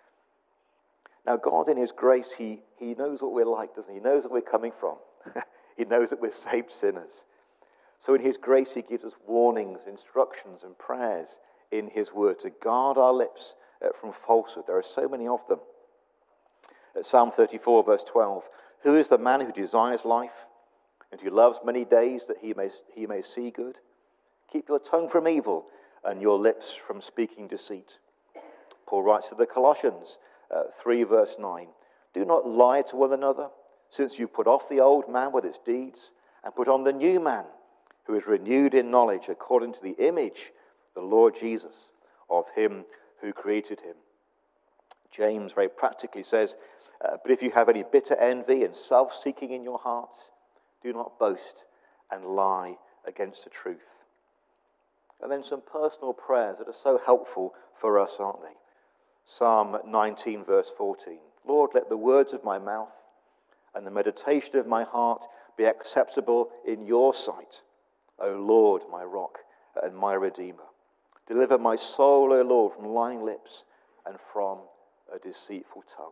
Speaker 1: Now, God in his grace, he, he knows what we're like, doesn't he? He knows where we're coming from. He knows that we're saved sinners. So in his grace, he gives us warnings, instructions, and prayers in his word to guard our lips uh, from falsehood. There are so many of them. At Psalm thirty-four, verse twelve, who is the man who desires life and who loves many days that he may, he may see good? Keep your tongue from evil and your lips from speaking deceit. Paul writes to the Colossians, uh, three, verse nine, do not lie to one another, since you put off the old man with its deeds and put on the new man, who is renewed in knowledge according to the image of the Lord Jesus, of him who created him. James very practically says, uh, but if you have any bitter envy and self-seeking in your hearts, do not boast and lie against the truth. And then some personal prayers that are so helpful for us, aren't they? Psalm nineteen, verse fourteen. Lord, let the words of my mouth and the meditation of my heart be acceptable in your sight, O Lord, my rock and my redeemer. Deliver my soul, O Lord, from lying lips and from a deceitful tongue.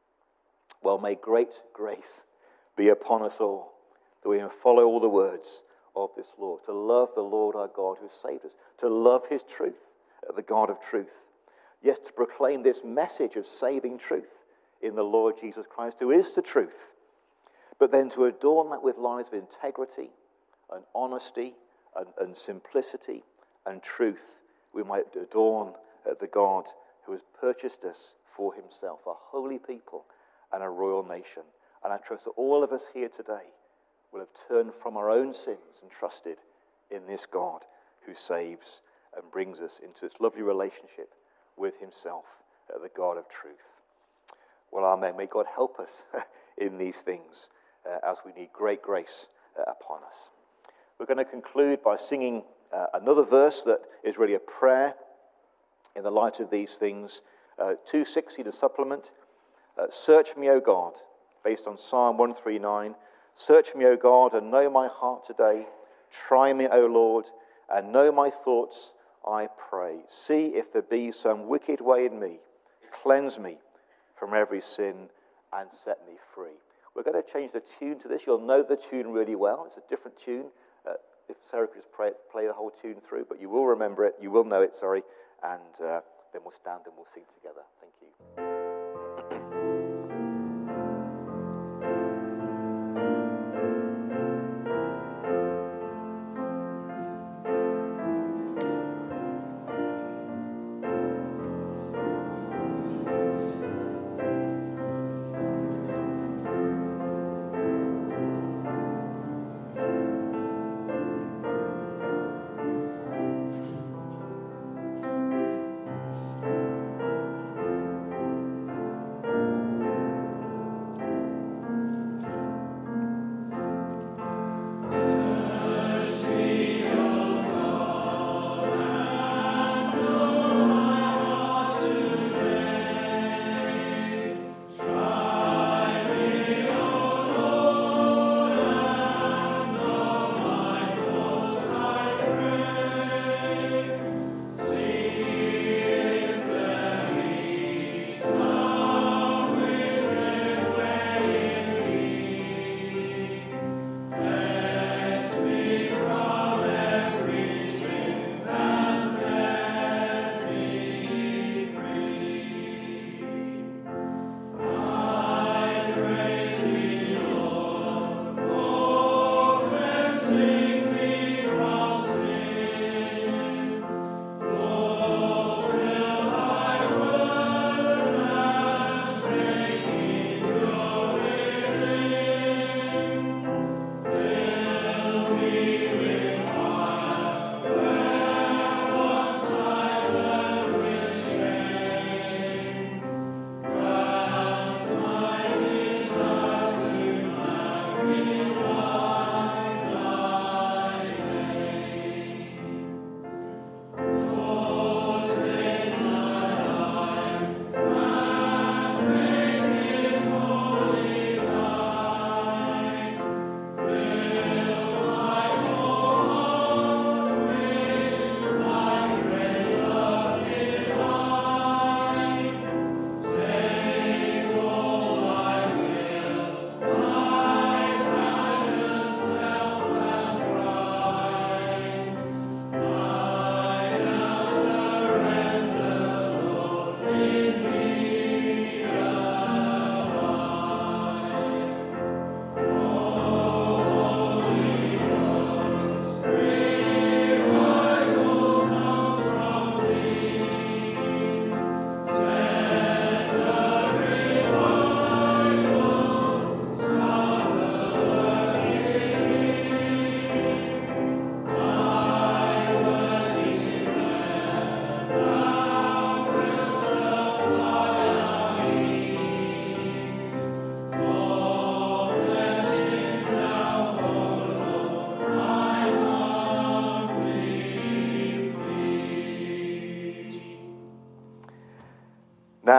Speaker 1: Well, may great grace be upon us all, that we may follow all the words of this Lord, to love the Lord our God who saved us, to love his truth, the God of truth. Yes, to proclaim this message of saving truth in the Lord Jesus Christ, who is the truth, but then to adorn that with lives of integrity and honesty and, and simplicity and truth. We might adorn uh, the God who has purchased us for himself, a holy people and a royal nation. And I trust that all of us here today will have turned from our own sins and trusted in this God who saves and brings us into this lovely relationship with himself, uh, the God of truth. Well, amen. May God help us in these things uh, as we need great grace uh, upon us. We're going to conclude by singing uh, another verse that is really a prayer in the light of these things. Uh, two sixty to supplement. Uh, Search me, O God, based on Psalm one thirty-nine. Search me, O God, and know my heart today. Try me, O Lord, and know my thoughts, I pray. See if there be some wicked way in me. Cleanse me from every sin and set me free. We're going to change the tune to this. You'll know the tune really well. It's a different tune. Uh, if Sarah could just play, play the whole tune through, but you will remember it. You will know it, sorry. And uh, then we'll stand and we'll sing together. Thank you.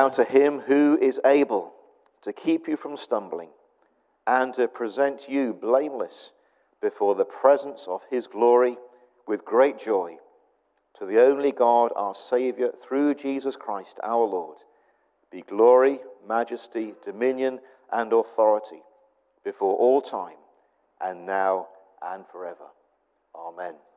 Speaker 1: Now to him who is able to keep you from stumbling and to present you blameless before the presence of his glory with great joy, to the only God, our Saviour, through Jesus Christ our Lord, be glory, majesty, dominion, and authority before all time, and now and forever. Amen.